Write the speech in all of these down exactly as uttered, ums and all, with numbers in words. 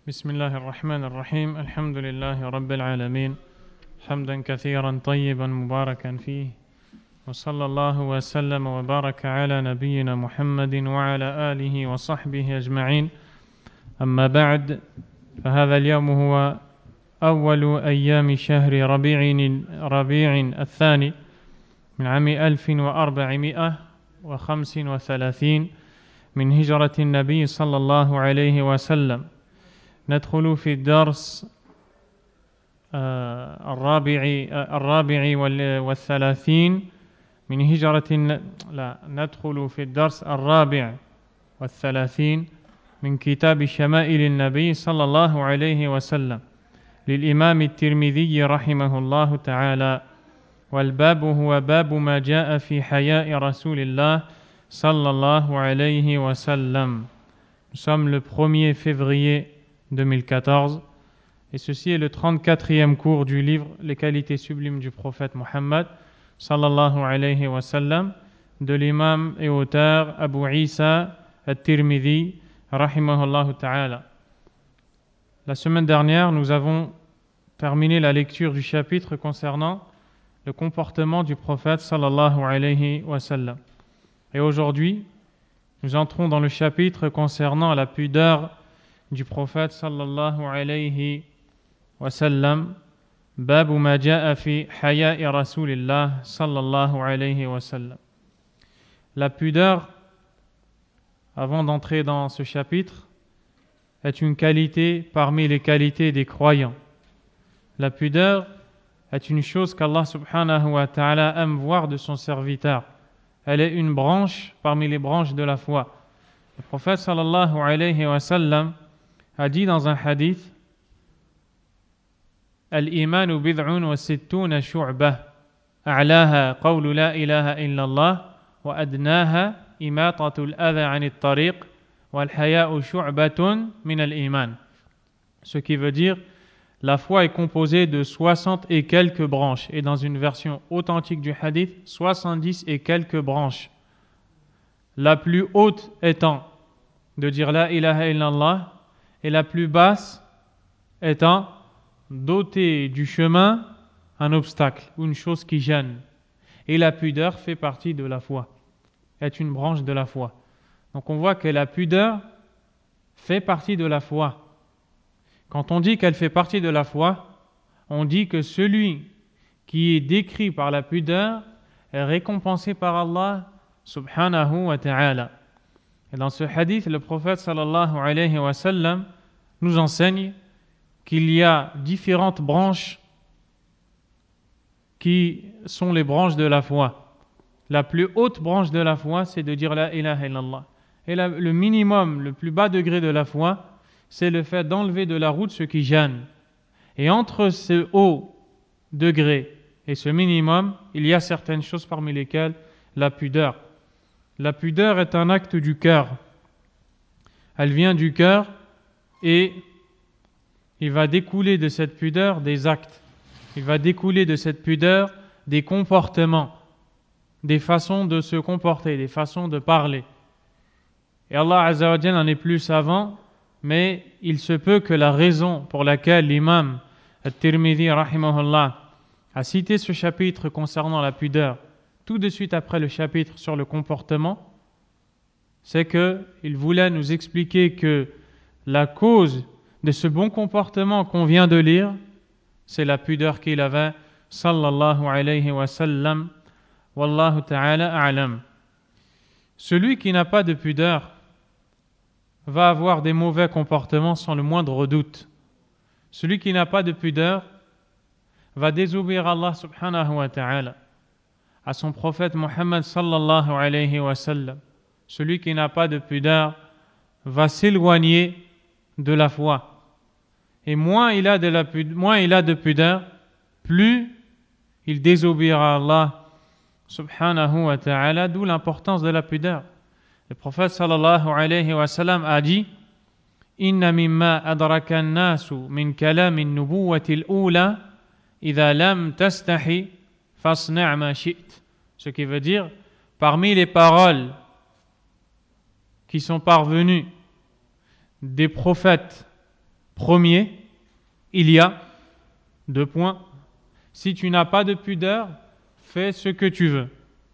بسم الله الرحمن الرحيم الحمد لله رب العالمين حمدا كثيرا طيبا مباركا فيه وصلى الله وسلم وبارك على نبينا محمد وعلى آله وصحبه أجمعين أما بعد فهذا اليوم هو أول أيام شهر ربيع ربيع الثاني من عام ألف وأربعمائة وخمس وثلاثين من هجرة النبي صلى الله عليه وسلم. ندخل في الدرس الرابع الرابع والثلاثين من هجرة لا ندخل في الدرس الرابع والثلاثين من كتاب شمائل النبي صلى الله عليه وسلم للإمام الترمذي رحمه الله تعالى، والباب هو باب ما جاء في حياء رسول الله صلى الله عليه وسلم. Nous sommes le premier février deux mille quatorze et ceci est le trente-quatrième cours du livre Les qualités sublimes du prophète Mohammed sallallahu alayhi wa sallam de l'imam et auteur Abu Isa at-Tirmidhi rahimahullah ta'ala. La semaine dernière, nous avons terminé la lecture du chapitre concernant le comportement du prophète sallallahu alayhi wa sallam. Et aujourd'hui, nous entrons dans le chapitre concernant la pudeur du prophète sallallahu alayhi wa sallam, babu ma ja'a fi haya'i rasulillah sallallahu alayhi wa sallam. La pudeur, avant d'entrer dans ce chapitre, est une qualité parmi les qualités des croyants. La pudeur est une chose qu'Allah subhanahu wa ta'ala aime voir de son serviteur. Elle est une branche parmi les branches de la foi. Le prophète sallallahu alayhi wa sallam a dit dans un hadith: Al-imanu bid'un wa sittuna shu'bah, a'laha qawlu la ilaha illallah, wa adnaha imatatul adha 'anit tariq, wal haya'u shu'batun min al-iman. Ce qui veut dire, la foi est composée de soixante et quelques branches, et dans une version authentique du hadith, soixante-dix et quelques branches. La plus haute étant de dire la ilaha illallah, et la plus basse étant d'ôter du chemin un obstacle ou une chose qui gêne. Et la pudeur fait partie de la foi, est une branche de la foi. Donc on voit que la pudeur fait partie de la foi. Quand on dit qu'elle fait partie de la foi, on dit que celui qui est décrit par la pudeur est récompensé par Allah subhanahu wa ta'ala. Et dans ce hadith, le prophète sallallahu alayhi wa sallam nous enseigne qu'il y a différentes branches qui sont les branches de la foi. La plus haute branche de la foi, c'est de dire la ilaha illallah. Et la, le minimum, le plus bas degré de la foi, c'est le fait d'enlever de la route ce qui gêne. Et entre ce haut degré et ce minimum, il y a certaines choses parmi lesquelles la pudeur. La pudeur est un acte du cœur. Elle vient du cœur et il va découler de cette pudeur des actes. Il va découler de cette pudeur des comportements, des façons de se comporter, des façons de parler. Et Allah Azza wa Jalla en est plus savant, mais il se peut que la raison pour laquelle l'imam At-Tirmidhi rahimahullah a cité ce chapitre concernant la pudeur tout de suite après le chapitre sur le comportement, c'est qu'il voulait nous expliquer que la cause de ce bon comportement qu'on vient de lire, c'est la pudeur qu'il avait, sallallahu alayhi wa sallam, wallahu ta'ala a'lam. Celui qui n'a pas de pudeur va avoir des mauvais comportements sans le moindre doute. Celui qui n'a pas de pudeur va désobéir à Allah subhanahu wa ta'ala, à son prophète Mohammed sallallahu alayhi wa sallam. Celui qui n'a pas de pudeur va s'éloigner de la foi. Et moins il a de, la pudeur, moins il a de pudeur, plus il désobéira à Allah subhanahu wa ta'ala, d'où l'importance de la pudeur. Le prophète sallallahu alayhi wa sallam a dit: Inna mimma adraka an-nasu min kalam an-nubuwwati al-ula idha lam tastahi fasna' ma shi't. Ce qui veut dire, parmi les paroles qui sont parvenues des prophètes Premier, il y a deux points. Si tu n'as pas de pudeur, fais ce que tu veux.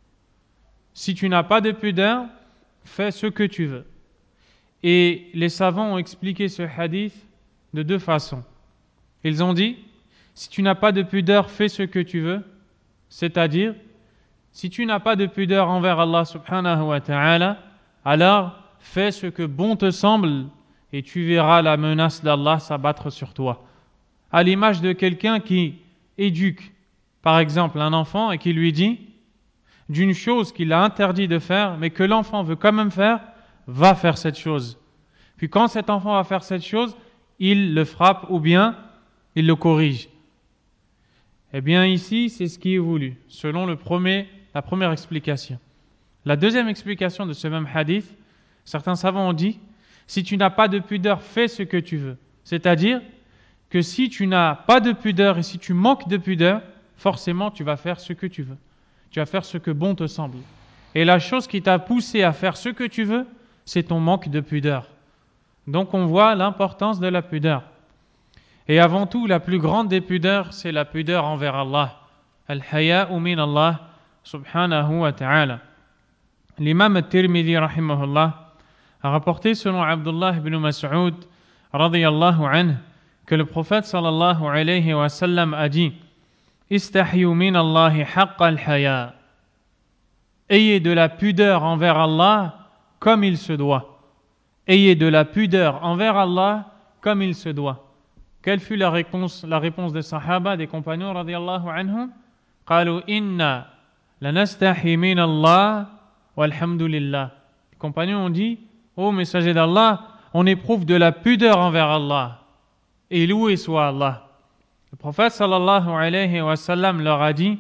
Si tu n'as pas de pudeur, fais ce que tu veux. Et les savants ont expliqué ce hadith de deux façons. Ils ont dit, si tu n'as pas de pudeur, fais ce que tu veux. C'est-à-dire, si tu n'as pas de pudeur envers Allah subhanahu wa ta'ala, alors fais ce que bon te semble et tu verras la menace d'Allah s'abattre sur toi. À l'image de quelqu'un qui éduque, par exemple, un enfant et qui lui dit d'une chose qu'il a interdit de faire, mais que l'enfant veut quand même faire, va faire cette chose. Puis quand cet enfant va faire cette chose, il le frappe ou bien il le corrige. Eh bien ici, c'est ce qui est voulu, selon le premier, la première explication. La deuxième explication de ce même hadith, certains savants ont dit, si tu n'as pas de pudeur, fais ce que tu veux. C'est-à-dire que si tu n'as pas de pudeur et si tu manques de pudeur, forcément tu vas faire ce que tu veux. Tu vas faire ce que bon te semble. Et la chose qui t'a poussé à faire ce que tu veux, c'est ton manque de pudeur. Donc on voit l'importance de la pudeur. Et avant tout, la plus grande des pudeurs, c'est la pudeur envers Allah. Al-haya'u min Allah subhanahu wa ta'ala. L'imam al-Tirmidhi rahimahullah a rapporté selon Abdullah ibn Mas'ud radiyallahu anhu que le prophète sallallahu alayhi wa sallam a dit Istahyu min Allahi haqqa al-haya. Ayez de la pudeur envers Allah comme il se doit. Ayez de la pudeur envers Allah comme il se doit. Quelle fut la réponse, la réponse des Sahaba, des compagnons radiyallahu anhum? Qalu inna lanastahi min Allah walhamdulillah. Les compagnons ont dit, ô messager d'Allah, on éprouve de la pudeur envers Allah. Et loué soit Allah. Le prophète sallallahu alayhi wa sallam leur a dit,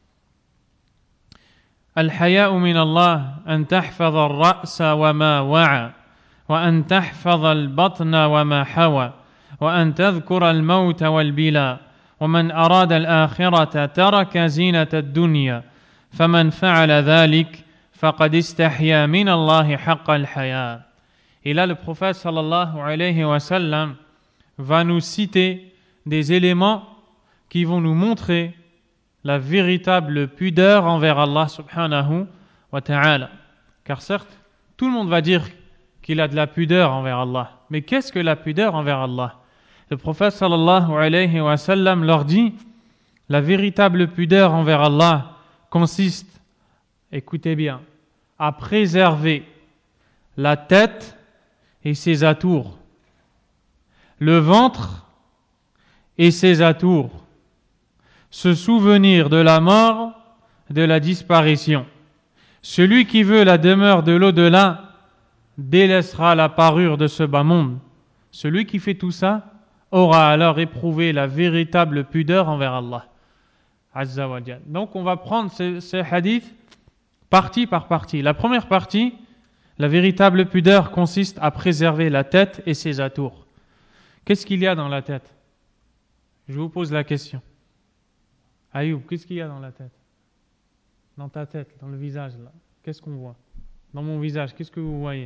Al-haya'u min Allah an tahfadha al-ra'sa wa ma wa'a wa an tahfadha al-batna wa ma hawa وأن تذكر الموت والبلاء ومن أراد الآخرة ترك زينة الدنيا فمن فعل ذلك فقد استحيا من الله حق الحياء. Et là le prophète sallallahu alayhi wa sallam va nous citer des éléments qui vont nous montrer la véritable pudeur envers Allah subhanahu wa ta'ala. Car certes, tout le monde va dire qu'il a de la pudeur envers Allah. Mais qu'est-ce que la pudeur envers Allah? Le prophète sallallahu alayhi wa sallam leur dit, la véritable pudeur envers Allah consiste, écoutez bien, à préserver la tête et ses atours, le ventre et ses atours, se souvenir de la mort, de la disparition. Celui qui veut la demeure de l'au-delà délaissera la parure de ce bas monde. Celui qui fait tout ça aura alors éprouvé la véritable pudeur envers Allah. Azza wa Jal. Donc on va prendre ce, ce hadith partie par partie. La première partie, la véritable pudeur consiste à préserver la tête et ses atours. Qu'est-ce qu'il y a dans la tête? Je vous pose la question. Ayoub, qu'est-ce qu'il y a dans la tête? Dans ta tête, dans le visage là. Qu'est-ce qu'on voit? Dans mon visage, qu'est-ce que vous voyez?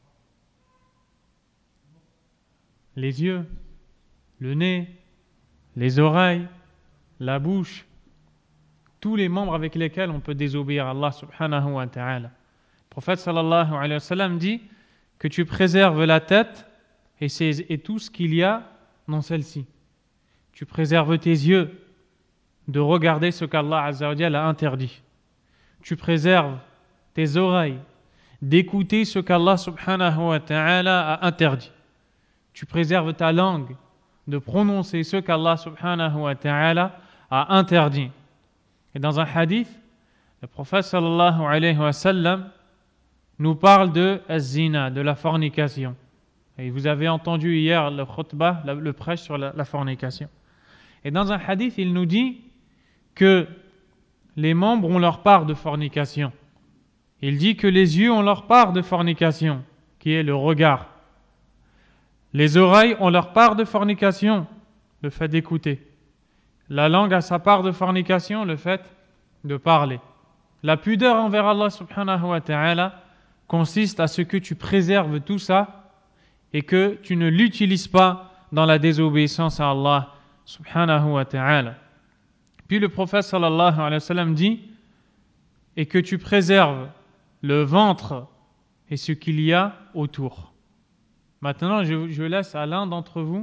Les yeux, le nez, les oreilles, la bouche, tous les membres avec lesquels on peut désobéir à Allah subhanahu wa ta'ala. Le prophète sallallahu alayhi wa sallam dit que tu préserves la tête et, c'est, et tout ce qu'il y a dans celle-ci. Tu préserves tes yeux de regarder ce qu'Allah azza wa jalla a interdit. Tu préserves tes oreilles d'écouter ce qu'Allah subhanahu wa ta'ala a interdit. Tu préserves ta langue de prononcer ce qu'Allah subhanahu wa ta'ala a interdit. Et dans un hadith, le prophète sallallahu alayhi wa sallam nous parle de az-zina, de la fornication. Et vous avez entendu hier le khutbah, le prêche sur la, la fornication. Et dans un hadith, il nous dit que les membres ont leur part de fornication. Il dit que les yeux ont leur part de fornication, qui est le regard. Les oreilles ont leur part de fornication, le fait d'écouter. La langue a sa part de fornication, le fait de parler. La pudeur envers Allah subhanahu wa ta'ala consiste à ce que tu préserves tout ça et que tu ne l'utilises pas dans la désobéissance à Allah subhanahu wa ta'ala. Puis le prophète sallallahu alayhi wa sallam dit, et que tu préserves le ventre et ce qu'il y a autour. Maintenant, je, je laisse à l'un d'entre vous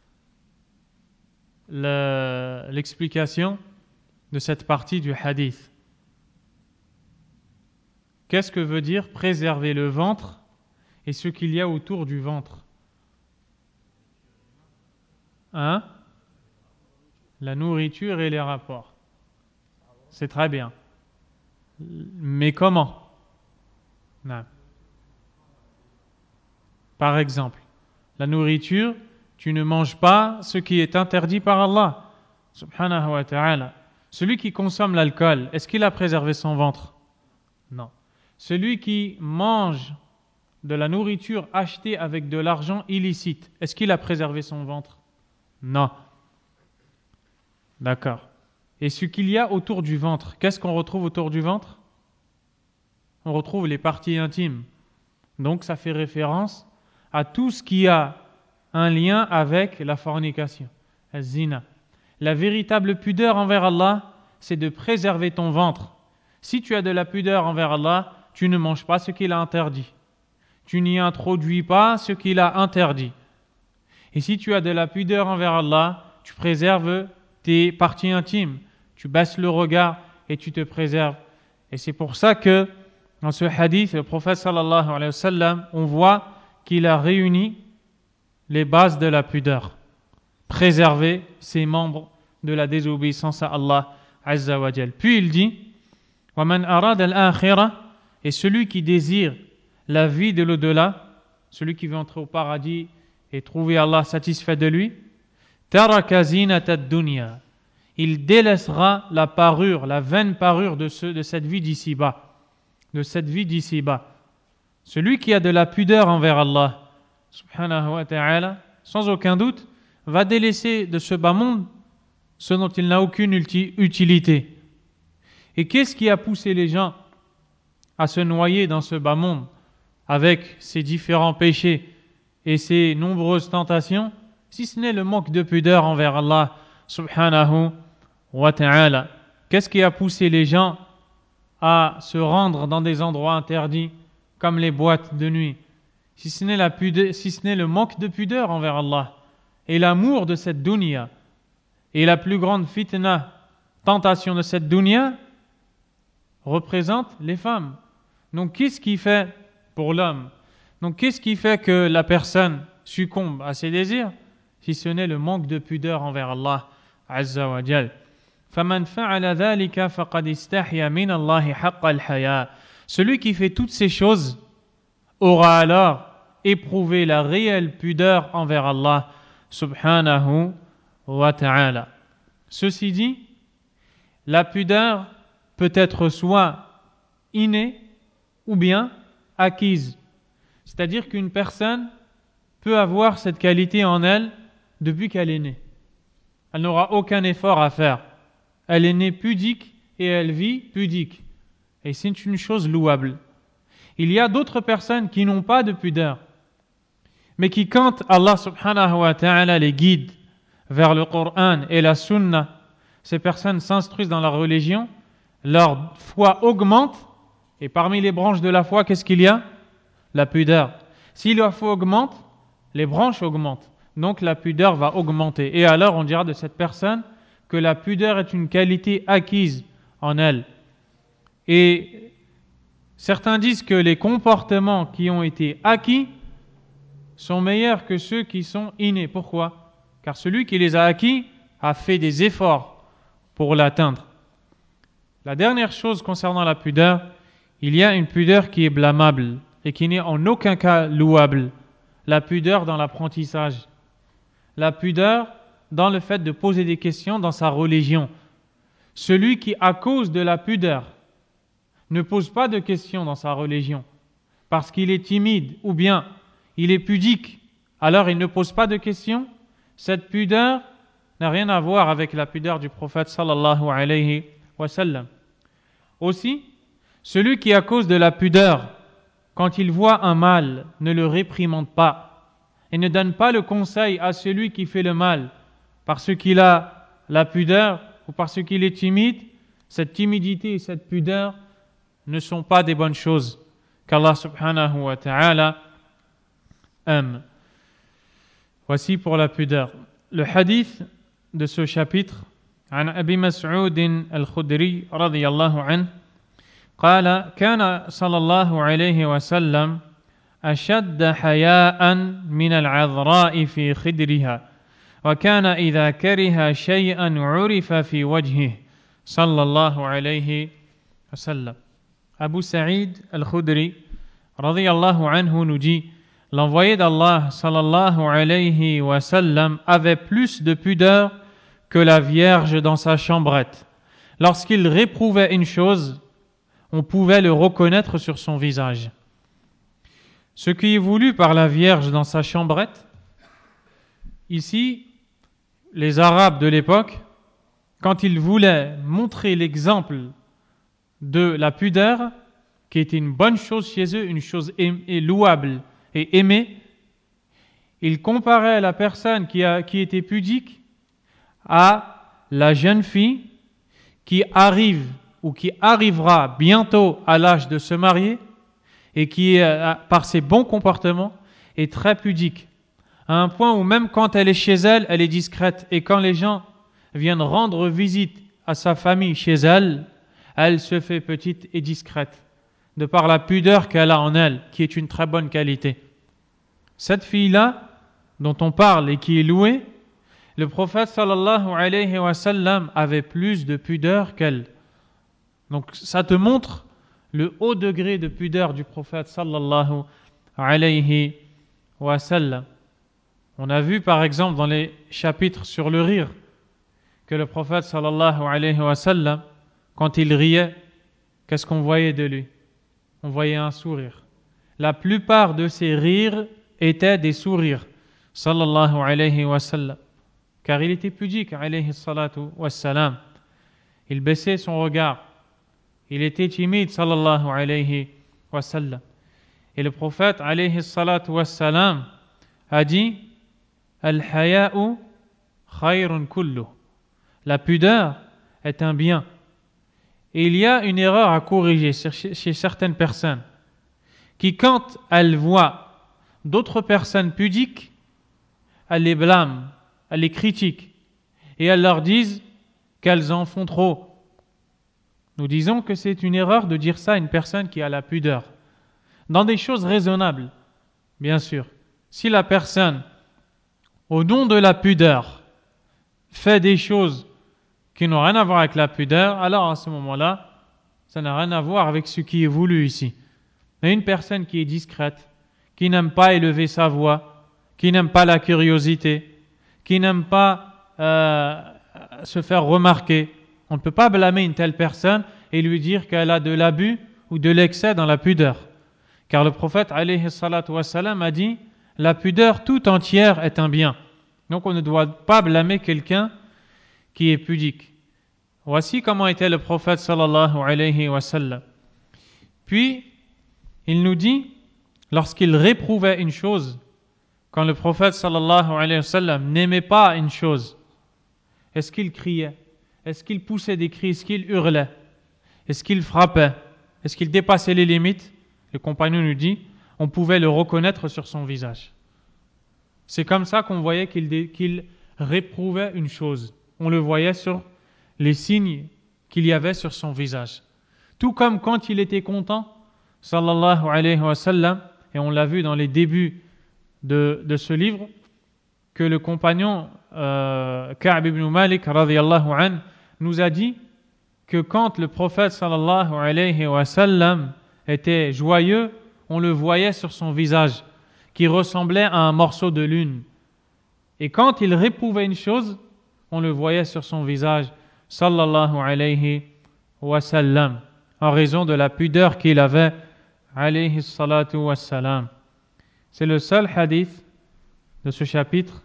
le, l'explication de cette partie du hadith. Qu'est-ce que veut dire préserver le ventre et ce qu'il y a autour du ventre? Hein? La nourriture et les rapports. C'est très bien. Mais comment? Non. Par exemple, la nourriture, tu ne manges pas ce qui est interdit par Allah, subhanahu wa ta'ala. Celui qui consomme l'alcool, est-ce qu'il a préservé son ventre? Non. Celui qui mange de la nourriture achetée avec de l'argent illicite, est-ce qu'il a préservé son ventre? Non. D'accord. Et ce qu'il y a autour du ventre, qu'est-ce qu'on retrouve autour du ventre? On retrouve les parties intimes. Donc ça fait référence à tout ce qui a un lien avec la fornication, la zina. La véritable pudeur envers Allah, c'est de préserver ton ventre. Si tu as de la pudeur envers Allah, tu ne manges pas ce qu'il a interdit. Tu n'y introduis pas ce qu'il a interdit. Et si tu as de la pudeur envers Allah, tu préserves tes parties intimes. Tu baisses le regard et tu te préserves. Et c'est pour ça que dans ce hadith, le prophète sallallahu alayhi wa sallam, on voit qu'il a réuni les bases de la pudeur. Préserver ses membres de la désobéissance à Allah azza wa jal. Puis il dit, وَمَنْ أَرَادَ الْآخِرَةِ, et celui qui désire la vie de l'au-delà, celui qui veut entrer au paradis et trouver Allah satisfait de lui, تَرَكَ زِينَةَ الدُّنْيَا, il délaissera la parure, la vaine parure de, ce, de cette vie d'ici-bas, de cette vie d'ici-bas. Celui qui a de la pudeur envers Allah, subhanahu wa ta'ala, sans aucun doute, va délaisser de ce bas monde ce dont il n'a aucune utilité. Et qu'est-ce qui a poussé les gens à se noyer dans ce bas monde avec ses différents péchés et ses nombreuses tentations, si ce n'est le manque de pudeur envers Allah subhanahu wa ta'ala? Qu'est-ce qui a poussé les gens à se rendre dans des endroits interdits comme les boîtes de nuit, si ce n'est la pudeur, si ce n'est le manque de pudeur envers Allah et l'amour de cette dunya, et la plus grande fitna, tentation de cette dunya, représente les femmes. Donc qu'est-ce qui fait pour l'homme? Donc qu'est-ce qui fait que la personne succombe à ses désirs, si ce n'est le manque de pudeur envers Allah azza wa jal? فَمَنْ فَعَلَ ذَلِكَ فَقَدْ اسْتَحْيَا مِنَ اللَّهِ حَقَّ الْحَيَاءِ. Celui qui fait toutes ces choses aura alors éprouvé la réelle pudeur envers Allah subhanahu wa ta'ala. Ceci dit, la pudeur peut être soit innée ou bien acquise. C'est-à-dire qu'une personne peut avoir cette qualité en elle depuis qu'elle est née. Elle n'aura aucun effort à faire. Elle est née pudique et elle vit pudique. Et c'est une chose louable. Il y a d'autres personnes qui n'ont pas de pudeur, mais qui, quand Allah subhanahu wa ta'ala les guide vers le Coran et la Sunna, ces personnes s'instruisent dans la religion, leur foi augmente, et parmi les branches de la foi, qu'est-ce qu'il y a? La pudeur. Si la foi augmente, les branches augmentent, donc la pudeur va augmenter. Et alors on dira de cette personne que la pudeur est une qualité acquise en elle. Et certains disent que les comportements qui ont été acquis sont meilleurs que ceux qui sont innés. Pourquoi? Car celui qui les a acquis a fait des efforts pour l'atteindre. La dernière chose concernant la pudeur, il y a une pudeur qui est blâmable et qui n'est en aucun cas louable. La pudeur dans l'apprentissage. La pudeur dans le fait de poser des questions dans sa religion. Celui qui, à cause de la pudeur, ne pose pas de questions dans sa religion parce qu'il est timide ou bien il est pudique, alors il ne pose pas de questions, cette pudeur n'a rien à voir avec la pudeur du prophète sallallahu alayhi wa sallam. Aussi, celui qui, à cause de la pudeur, quand il voit un mal, ne le réprimande pas et ne donne pas le conseil à celui qui fait le mal parce qu'il a la pudeur ou parce qu'il est timide. Cette timidité et cette pudeur ne sont pas des bonnes choses qu'Allah subhanahu wa ta'ala aime. Voici pour la pudeur. Le hadith de ce chapitre عن أبي مسعود الخدري رضي الله عنه قال كان صلى الله عليه وسلم أشد حياء من العذراء في خدرها وكان إذا كره شيئا عرف في وجهه صلى الله عليه وسلم. Abu Saïd al-Khudri radiyallahu anhu nous dit: l'envoyé d'Allah sallallahu alayhi wa sallam avait plus de pudeur que la Vierge dans sa chambrette. Lorsqu'il réprouvait une chose, on pouvait le reconnaître sur son visage. Ce qui est voulu par la Vierge dans sa chambrette, ici, les Arabes de l'époque, quand ils voulaient montrer l'exemple de la pudeur, qui était une bonne chose chez eux, une chose aim- louable et aimée, ils comparaient la personne qui, a, qui était pudique à la jeune fille qui arrive ou qui arrivera bientôt à l'âge de se marier et qui, par ses bons comportements, est très pudique, à un point où même quand elle est chez elle, elle est discrète, et quand les gens viennent rendre visite à sa famille chez elle, elle se fait petite et discrète, de par la pudeur qu'elle a en elle, qui est une très bonne qualité. Cette fille-là, dont on parle et qui est louée, le prophète sallallahu alayhi wa sallam avait plus de pudeur qu'elle. Donc ça te montre le haut degré de pudeur du prophète sallallahu alayhi wa sallam. On a vu par exemple dans les chapitres sur le rire que le prophète sallallahu alayhi wa sallam, quand il riait, qu'est-ce qu'on voyait de lui? On voyait un sourire. La plupart de ses rires étaient des sourires, sallallahu alayhi wa sallam, car il était pudique, alayhi salatu wa salam. Il baissait son regard. Il était timide, sallallahu alayhi wa sallam. Et le prophète, alayhi salatu wa salam, a dit: Al-haya'u khayrun kullu. La pudeur est un bien. Et il y a une erreur à corriger chez certaines personnes qui, quand elles voient d'autres personnes pudiques, elles les blâment, elles les critiquent et elles leur disent qu'elles en font trop. Nous disons que c'est une erreur de dire ça à une personne qui a la pudeur. Dans des choses raisonnables, bien sûr. Si la personne, au nom de la pudeur, fait des choses qui n'ont rien à voir avec la pudeur, alors à ce moment-là, ça n'a rien à voir avec ce qui est voulu ici. Mais une personne qui est discrète, qui n'aime pas élever sa voix, qui n'aime pas la curiosité, qui n'aime pas euh, se faire remarquer, on ne peut pas blâmer une telle personne et lui dire qu'elle a de l'abus ou de l'excès dans la pudeur. Car le prophète alayhi salatu wa salam a dit: la pudeur tout entière est un bien. Donc on ne doit pas blâmer quelqu'un qui est pudique. Voici comment était le prophète sallallahu alayhi wa sallam. Puis, il nous dit, lorsqu'il réprouvait une chose, quand le prophète sallallahu alayhi wa sallam n'aimait pas une chose, est-ce qu'il criait? Est-ce qu'il poussait des cris? Est-ce qu'il hurlait? Est-ce qu'il frappait? Est-ce qu'il dépassait les limites? Le compagnon nous dit, on pouvait le reconnaître sur son visage. C'est comme ça qu'on voyait qu'il, dé, qu'il réprouvait une chose. On le voyait sur les signes qu'il y avait sur son visage. Tout comme quand il était content, sallallahu alayhi wa sallam, et on l'a vu dans les débuts de, de ce livre, que le compagnon euh, Ka'b ibn Malik radiyallahu anhu nous a dit que quand le prophète sallallahu alayhi wa sallam était joyeux, on le voyait sur son visage, qui ressemblait à un morceau de lune. Et quand il réprouvait une chose, on le voyait sur son visage, sallallahu alayhi wa sallam, en raison de la pudeur qu'il avait, alayhi salatu wa salam. C'est le seul hadith de ce chapitre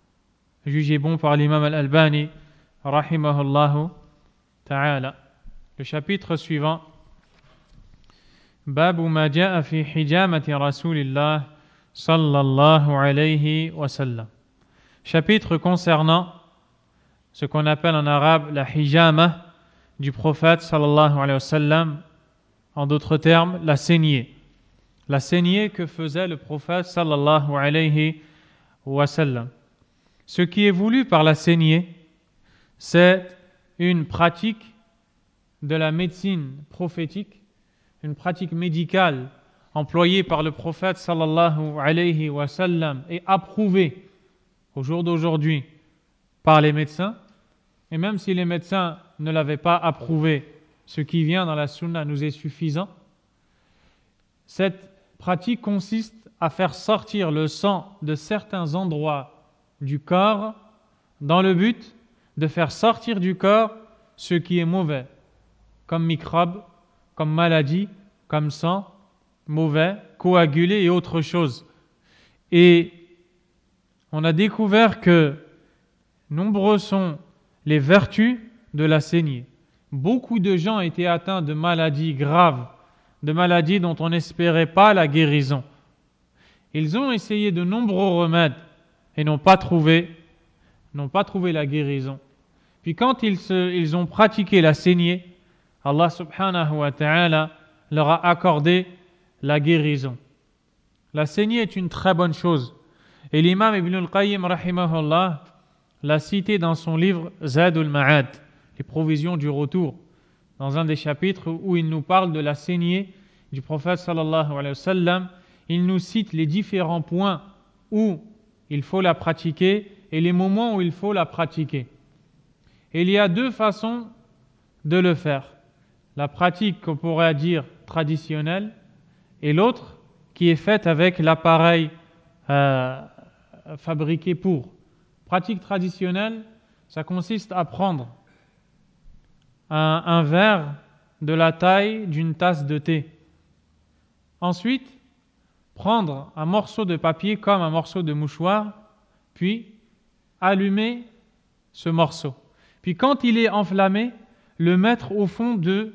jugé bon par l'imam al-Albani, rahimahullahu ta'ala. Le chapitre suivant: Babu ma ja'a fi hijamati rasulillah sallallahu alayhi wa sallam. Chapitre concernant ce qu'on appelle en arabe la hijama du prophète sallallahu alayhi wa sallam, en d'autres termes, la saignée. La saignée que faisait le prophète sallallahu alayhi wa sallam. Ce qui est voulu par la saignée, c'est une pratique de la médecine prophétique, une pratique médicale employée par le prophète sallallahu alayhi wa sallam et approuvée au jour d'aujourd'hui par les médecins. Et même si les médecins ne l'avaient pas approuvé, ce qui vient dans la sunna nous est suffisant. Cette pratique consiste à faire sortir le sang de certains endroits du corps dans le but de faire sortir du corps ce qui est mauvais, comme microbes, comme maladie, comme sang, mauvais, coagulé et autre chose. Et on a découvert que nombreux sont les vertus de la saignée. Beaucoup de gens étaient atteints de maladies graves, de maladies dont on n'espérait pas la guérison. Ils ont essayé de nombreux remèdes et n'ont pas trouvé, n'ont pas trouvé la guérison. Puis quand ils, se, ils ont pratiqué la saignée, Allah subhanahu wa ta'ala leur a accordé la guérison. La saignée est une très bonne chose. Et l'imam Ibn al-Qayyim rahimahullah l'a cité dans son livre Zadul Ma'ad, les provisions du retour, dans un des chapitres où il nous parle de la saignée du prophète sallallahu alayhi wa sallam. Il nous cite les différents points où il faut la pratiquer et les moments où il faut la pratiquer. Et il y a deux façons de le faire. La pratique qu'on pourrait dire traditionnelle et l'autre qui est faite avec l'appareil euh, fabriqué pour. Pratique traditionnelle, ça consiste à prendre un, un verre de la taille d'une tasse de thé. Ensuite, prendre un morceau de papier comme un morceau de mouchoir, puis allumer ce morceau. Puis quand il est enflammé, le mettre au fond de,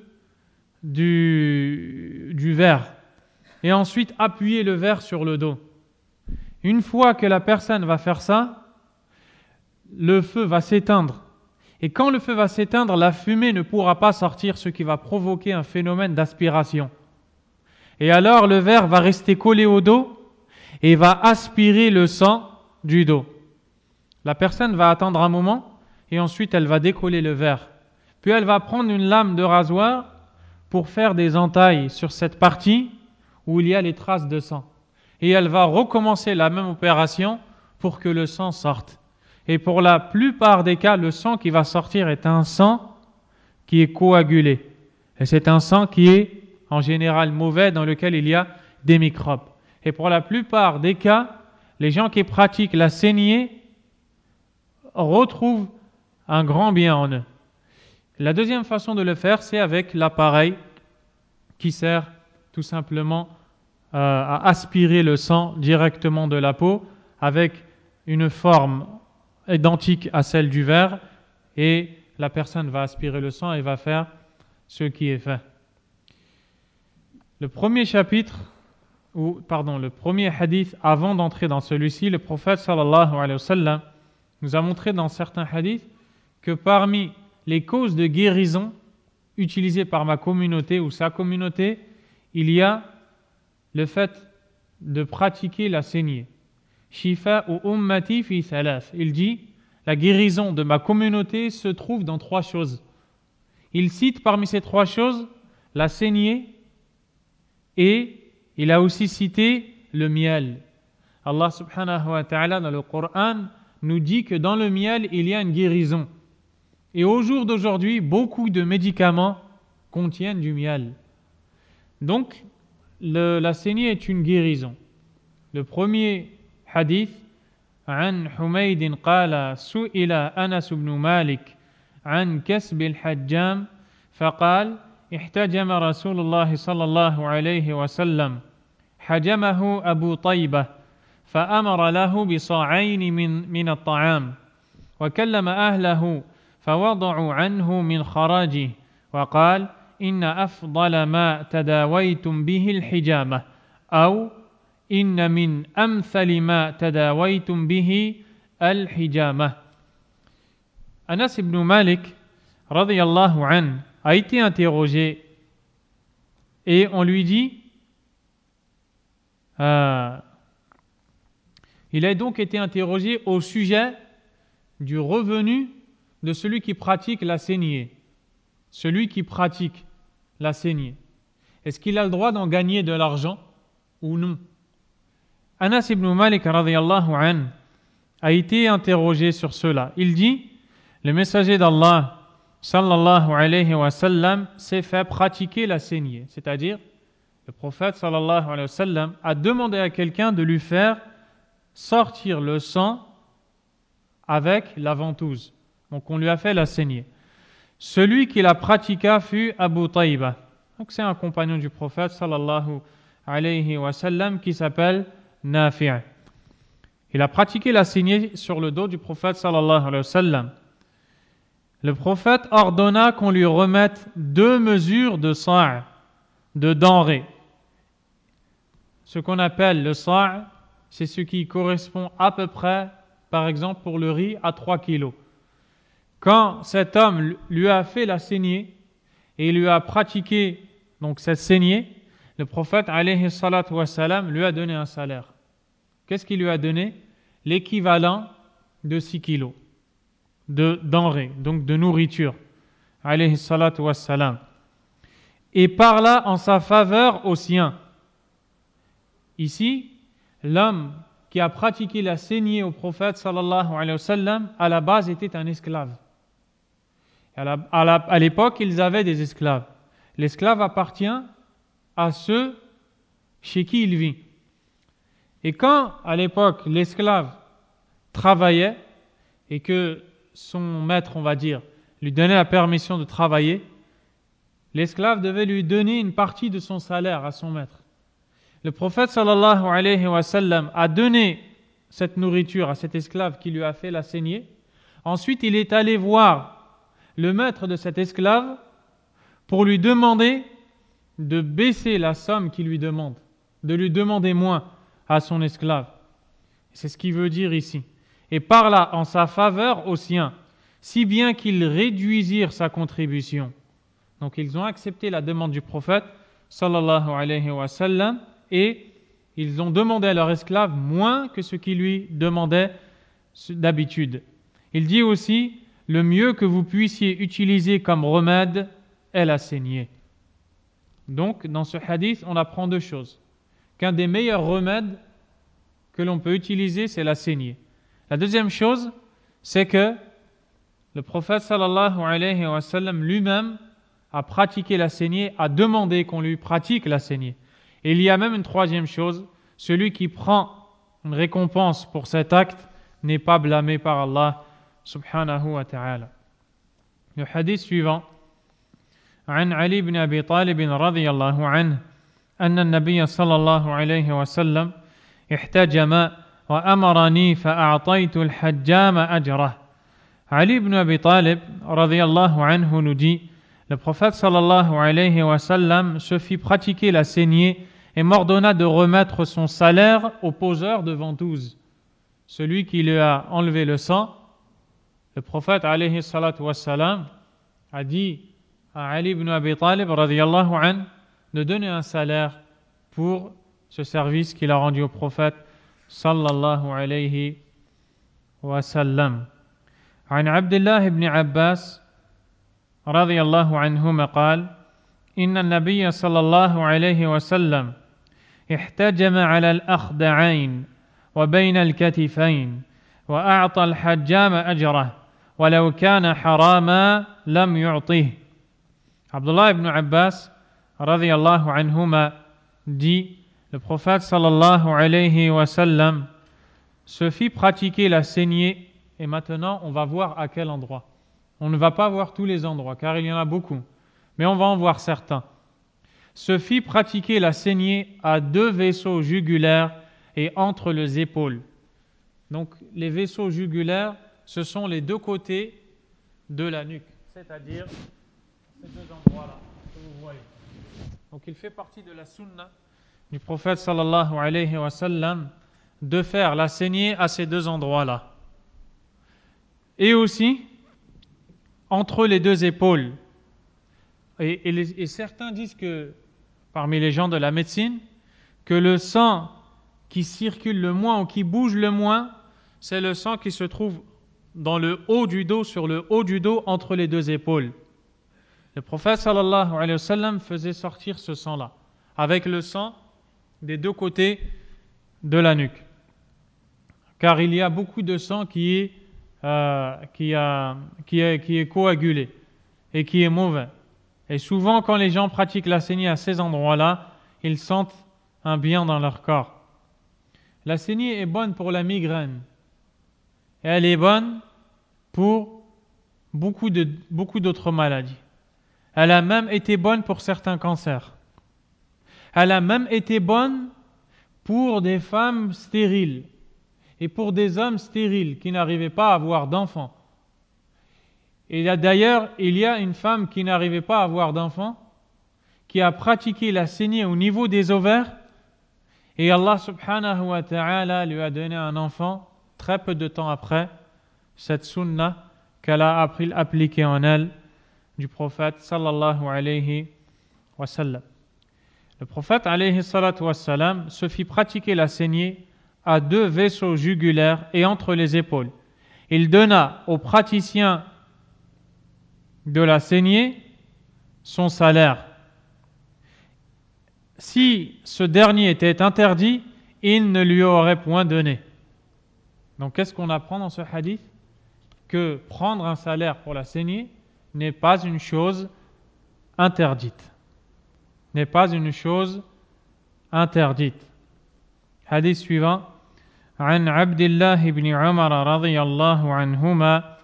du, du verre. Et ensuite appuyer le verre sur le dos. Une fois que la personne va faire ça, le feu va s'éteindre. Et quand le feu va s'éteindre, la fumée ne pourra pas sortir, ce qui va provoquer un phénomène d'aspiration. Et alors le verre va rester collé au dos et va aspirer le sang du dos. La personne va attendre un moment et ensuite elle va décoller le verre. Puis elle va prendre une lame de rasoir pour faire des entailles sur cette partie où il y a les traces de sang. Et elle va recommencer la même opération pour que le sang sorte. Et pour la plupart des cas, le sang qui va sortir est un sang qui est coagulé. Et c'est un sang qui est en général mauvais, dans lequel il y a des microbes. Et pour la plupart des cas, les gens qui pratiquent la saignée retrouvent un grand bien en eux. La deuxième façon de le faire, c'est avec l'appareil qui sert tout simplement euh, à aspirer le sang directement de la peau avec une forme identique à celle du verre, et la personne va aspirer le sang et va faire ce qui est fait. Le premier chapitre, ou pardon, le premier hadith, avant d'entrer dans celui-ci, le prophète sallallahu alayhi wa sallam nous a montré dans certains hadiths que parmi les causes de guérison utilisées par ma communauté ou sa communauté, il y a le fait de pratiquer la saignée. Shifa ou ummati fi thalath. Il dit, la guérison de ma communauté se trouve dans trois choses. Il cite parmi ces trois choses la saignée et il a aussi cité le miel. Allah subhanahu wa ta'ala dans le Coran nous dit que dans le miel il y a une guérison. Et au jour d'aujourd'hui, beaucoup de médicaments contiennent du miel. Donc, le, la saignée est une guérison. Le premier hadith, عن حميد قال سئل أنس بن مالك عن كسب الحجام فقال احتجم رسول الله صلى الله عليه وسلم حجمه أبو طيبة فأمر له بصاعين من من الطعام وكلم أهله فوضعوا عنه من خراجه وقال إن أفضل ما تداويتم به الحجامة أو إن من أمثل ما تداويتم به الحجامة. Anas ibn Malik radiyallahu anhu a été interrogé et on lui dit euh, il a donc été interrogé au sujet du revenu de celui qui pratique la saignée. Celui qui pratique la saignée. Est-ce qu'il a le droit d'en gagner de l'argent ou non? Anas ibn Malik radiyallahu anhu a été interrogé sur cela. Il dit, le messager d'Allah sallallahu alayhi wa sallam s'est fait pratiquer la saignée. C'est-à-dire, le prophète sallallahu alayhi wa sallam a demandé à quelqu'un de lui faire sortir le sang avec la ventouse. Donc on lui a fait la saignée. Celui qui la pratiqua fut Abu Taïba. Donc c'est un compagnon du prophète sallallahu alayhi wa sallam qui s'appelle Nafi'. Il a pratiqué la saignée sur le dos du prophète sallallahu alayhi wa sallam. Le prophète ordonna qu'on lui remette deux mesures de sa', de denrées. Ce qu'on appelle le sa', c'est ce qui correspond à peu près, par exemple pour le riz, à trois kilos. Quand cet homme lui a fait la saignée et lui a pratiqué donc cette saignée, le prophète alayhi salatu wa salam lui a donné un salaire. Qu'est-ce qu'il lui a donné? L'équivalent de six kilos de denrées, donc de nourriture, alayhi salatu wa salam. Et parla en sa faveur aux siens. Ici, l'homme qui a pratiqué la saignée au prophète sallallahu alayhi wa sallam, à la base était un esclave. À, la, à, la, à l'époque, ils avaient des esclaves. L'esclave appartient à ceux chez qui il vit. Et quand, à l'époque, l'esclave travaillait et que son maître, on va dire, lui donnait la permission de travailler, l'esclave devait lui donner une partie de son salaire à son maître. Le prophète sallallahu alayhi wa sallam a donné cette nourriture à cet esclave qui lui a fait la saignée. Ensuite, il est allé voir le maître de cet esclave pour lui demander de baisser la somme qu'il lui demande, de lui demander moins à son esclave. C'est ce qu'il veut dire ici. Et parla en sa faveur aux siens, si bien qu'ils réduisirent sa contribution. Donc ils ont accepté la demande du prophète sallallahu alayhi wa sallam et ils ont demandé à leur esclave moins que ce qu'il lui demandait d'habitude. Il dit aussi, le mieux que vous puissiez utiliser comme remède est la saignée. Donc, dans ce hadith, on apprend deux choses. Qu'un des meilleurs remèdes que l'on peut utiliser, c'est la saignée. La deuxième chose, c'est que le prophète sallallahu alayhi wa sallam lui-même a pratiqué la saignée, a demandé qu'on lui pratique la saignée. Et il y a même une troisième chose, celui qui prend une récompense pour cet acte n'est pas blâmé par Allah subhanahu wa ta'ala. Le hadith suivant, عن علي بن أبي طالب رضي الله عنه أن النبي صلى الله عليه وسلم احتجم وأمرني فأعطيت الحجام أجره. Ali ibn Abi Talib radiyallahu anhu nous dit, le prophète sallallahu alayhi wa sallam se fit pratiquer la saignée et m'ordonna de remettre son salaire au poseur de ventouse. Celui qui lui a enlevé le sang, le prophète alayhi salatu wa salam a dit à Ali ibn Abi Talib radiyallahu anhu de donner un salaire pour ce service qu'il a rendu au prophète sallallahu alayhi wa sallam. عن عبد الله بن عباس رضي الله عنهما قال إن النبي صلى الله عليه وسلم احتجم على الأخدعين وبين الكتفين وأعطى الحجام أجره ولو كان حراما لم يعطه. Abdullah ibn Abbas radiyallahu anhuma dit, le prophète sallallahu alayhi wa sallam se fit pratiquer la saignée. Et maintenant, on va voir à quel endroit. On ne va pas voir tous les endroits, car il y en a beaucoup. Mais on va en voir certains. Se fit pratiquer la saignée à deux vaisseaux jugulaires et entre les épaules. Donc, les vaisseaux jugulaires, ce sont les deux côtés de la nuque. C'est-à-dire, ces deux endroits-là que vous voyez. Donc, il fait partie de la sunna du prophète sallallahu alayhi wa sallam de faire la saignée à ces deux endroits-là. Et aussi entre les deux épaules. Et, et, les, et certains disent que, parmi les gens de la médecine, que le sang qui circule le moins ou qui bouge le moins, c'est le sang qui se trouve dans le haut du dos, sur le haut du dos, entre les deux épaules. Le prophète sallallahu alayhi wa sallam faisait sortir ce sang-là, avec le sang des deux côtés de la nuque. Car il y a beaucoup de sang qui est, euh, qui a, qui est, qui est coagulé et qui est mauvais. Et souvent, quand les gens pratiquent la saignée à ces endroits-là, ils sentent un bien dans leur corps. La saignée est bonne pour la migraine. Et elle est bonne pour beaucoup, de, beaucoup d'autres maladies. Elle a même été bonne pour certains cancers. Elle a même été bonne pour des femmes stériles et pour des hommes stériles qui n'arrivaient pas à avoir d'enfants. Et d'ailleurs, il y a une femme qui n'arrivait pas à avoir d'enfants, qui a pratiqué la saignée au niveau des ovaires, et Allah subhanahu wa ta'ala lui a donné un enfant très peu de temps après cette sunna qu'elle a appris, appliquée en elle du prophète sallallahu alayhi wa sallam. Le prophète alayhi salatu wa sallam se fit pratiquer la saignée à deux vaisseaux jugulaires et entre les épaules. Il donna aux praticiens de la saignée son salaire. Si ce dernier était interdit, il ne lui aurait point donné. Donc qu'est-ce qu'on apprend dans ce hadith? Que prendre un salaire pour la saignée n'est pas une chose interdite. N'est pas une chose interdite. Hadith suivant. عن عبد الله بن عمر رضي الله عنهما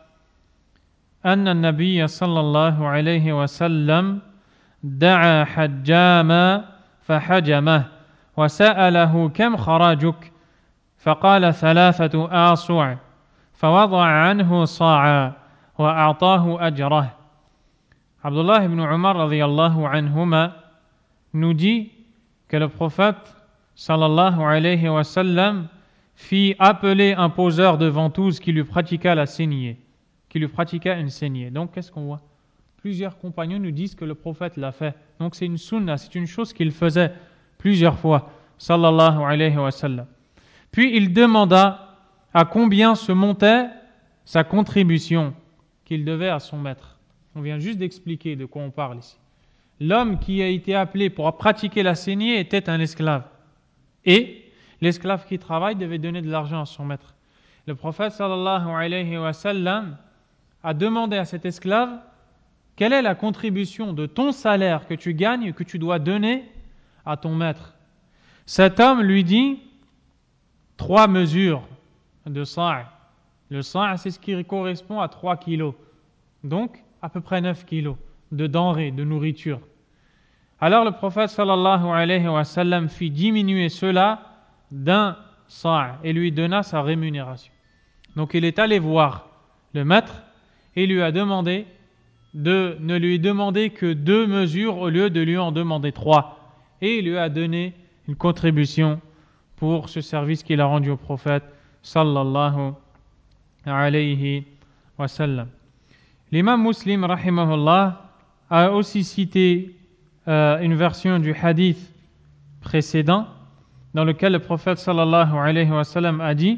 أن النبي صلى الله عليه وسلم دعا حجاما فحجمه وسأله كم خراجك فقال ثلاثة آصع فوضع عنه صاعا وأعطاه أجره. Abdullah ibn Umar radiyallahu anhuma nous dit que le prophète sallallahu alayhi wa sallam fit appeler un poseur de ventouse qui lui pratiqua la saignée, qui lui pratiqua une saignée. Donc qu'est-ce qu'on voit? Plusieurs compagnons nous disent que le prophète l'a fait. Donc c'est une sunna, c'est une chose qu'il faisait plusieurs fois, sallallahu alayhi wa sallam. Puis il demanda à combien se montait sa contribution qu'il devait à son maître. On vient juste d'expliquer de quoi on parle ici. L'homme qui a été appelé pour pratiquer la saignée était un esclave. Et l'esclave qui travaille devait donner de l'argent à son maître. Le prophète sallallahu alayhi wa sallam a demandé à cet esclave quelle est la contribution de ton salaire que tu gagnes, que tu dois donner à ton maître. Cet homme lui dit trois mesures de sa'. Le sa', c'est ce qui correspond à trois kilos. Donc, à peu près neuf kilos de denrées, de nourriture. Alors le prophète sallallahu alayhi wa sallam fit diminuer cela d'un sa' et lui donna sa rémunération. Donc il est allé voir le maître et lui a demandé de ne lui demander que deux mesures au lieu de lui en demander trois. Et il lui a donné une contribution pour ce service qu'il a rendu au prophète sallallahu alayhi wa sallam. L'imam Muslim rahimahullah a aussi cité euh, une version du hadith précédent dans lequel le prophète sallallahu alayhi wa sallam a dit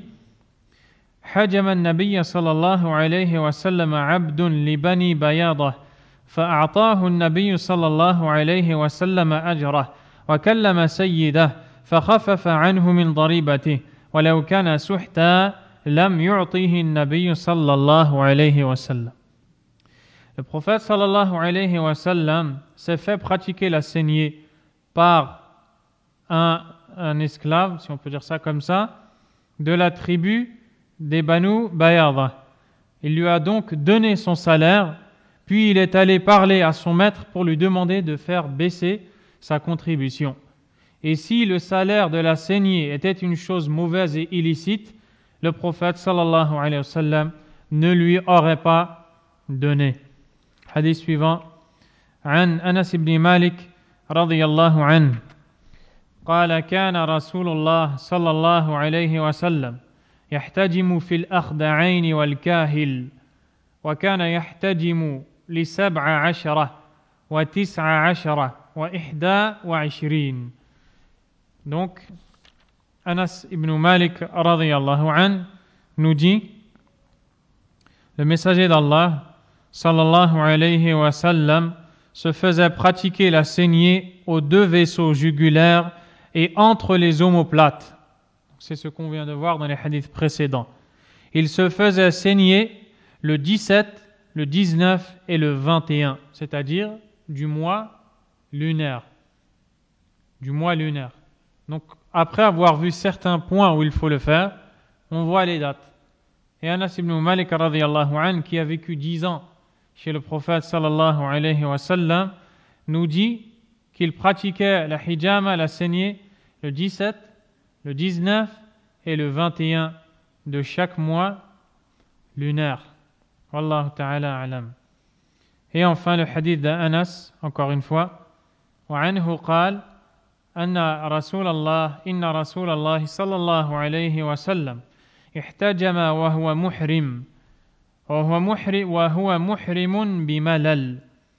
حجم النبي صلى الله عليه وسلم عبد لبني بياضة فأعطاه النبي صلى الله عليه وسلم أجره وكلم سيده فخفف عنه من ضريبته ولو كان سحتا لم يعطيه النبي صلى الله عليه وسلم. Le prophète sallallahu alayhi wa sallam s'est fait pratiquer la saignée par un, un esclave, si on peut dire ça comme ça, de la tribu des Banu Bayada. Il lui a donc donné son salaire, puis il est allé parler à son maître pour lui demander de faire baisser sa contribution. Et si le salaire de la saignée était une chose mauvaise et illicite, le prophète sallallahu alayhi wa sallam ne lui aurait pas donné. Hadith suivant. عن أنس بن مالك رضي الله عنه قال كان رسول الله صلى الله عليه وسلم يحتجم في الأخدعين والكاهل وكان يحتجم لسبع عشرة وتسع عشرة وإحدى وعشرين. Donc, Anas ibn Malik radiyallahu an nous dit, le messager d'Allah sallallahu alayhi wa sallam se faisait pratiquer la saignée aux deux vaisseaux jugulaires et entre les omoplates. C'est ce qu'on vient de voir dans les hadiths précédents. Il se faisait saigner le dix-sept, le dix-neuf et le vingt et un, c'est-à-dire du mois lunaire. Du mois lunaire. Donc, après avoir vu certains points où il faut le faire, on voit les dates. Et Anas ibn Malik radiyallahu anhu, qui a vécu dix ans chez le prophète sallallahu alayhi wa sallam, nous dit qu'il pratiquait la hijama, la saignée, le dix-sept, le dix-neuf et le vingt et un de chaque mois lunaire. Wallahu ta'ala a'lam. Et enfin le hadith d'Anas, encore une fois, وعنه قال أن رسول الله إن رسول الله صلى الله عليه وسلم احتجم وهو محرم وهو محرم وهو محرم بملل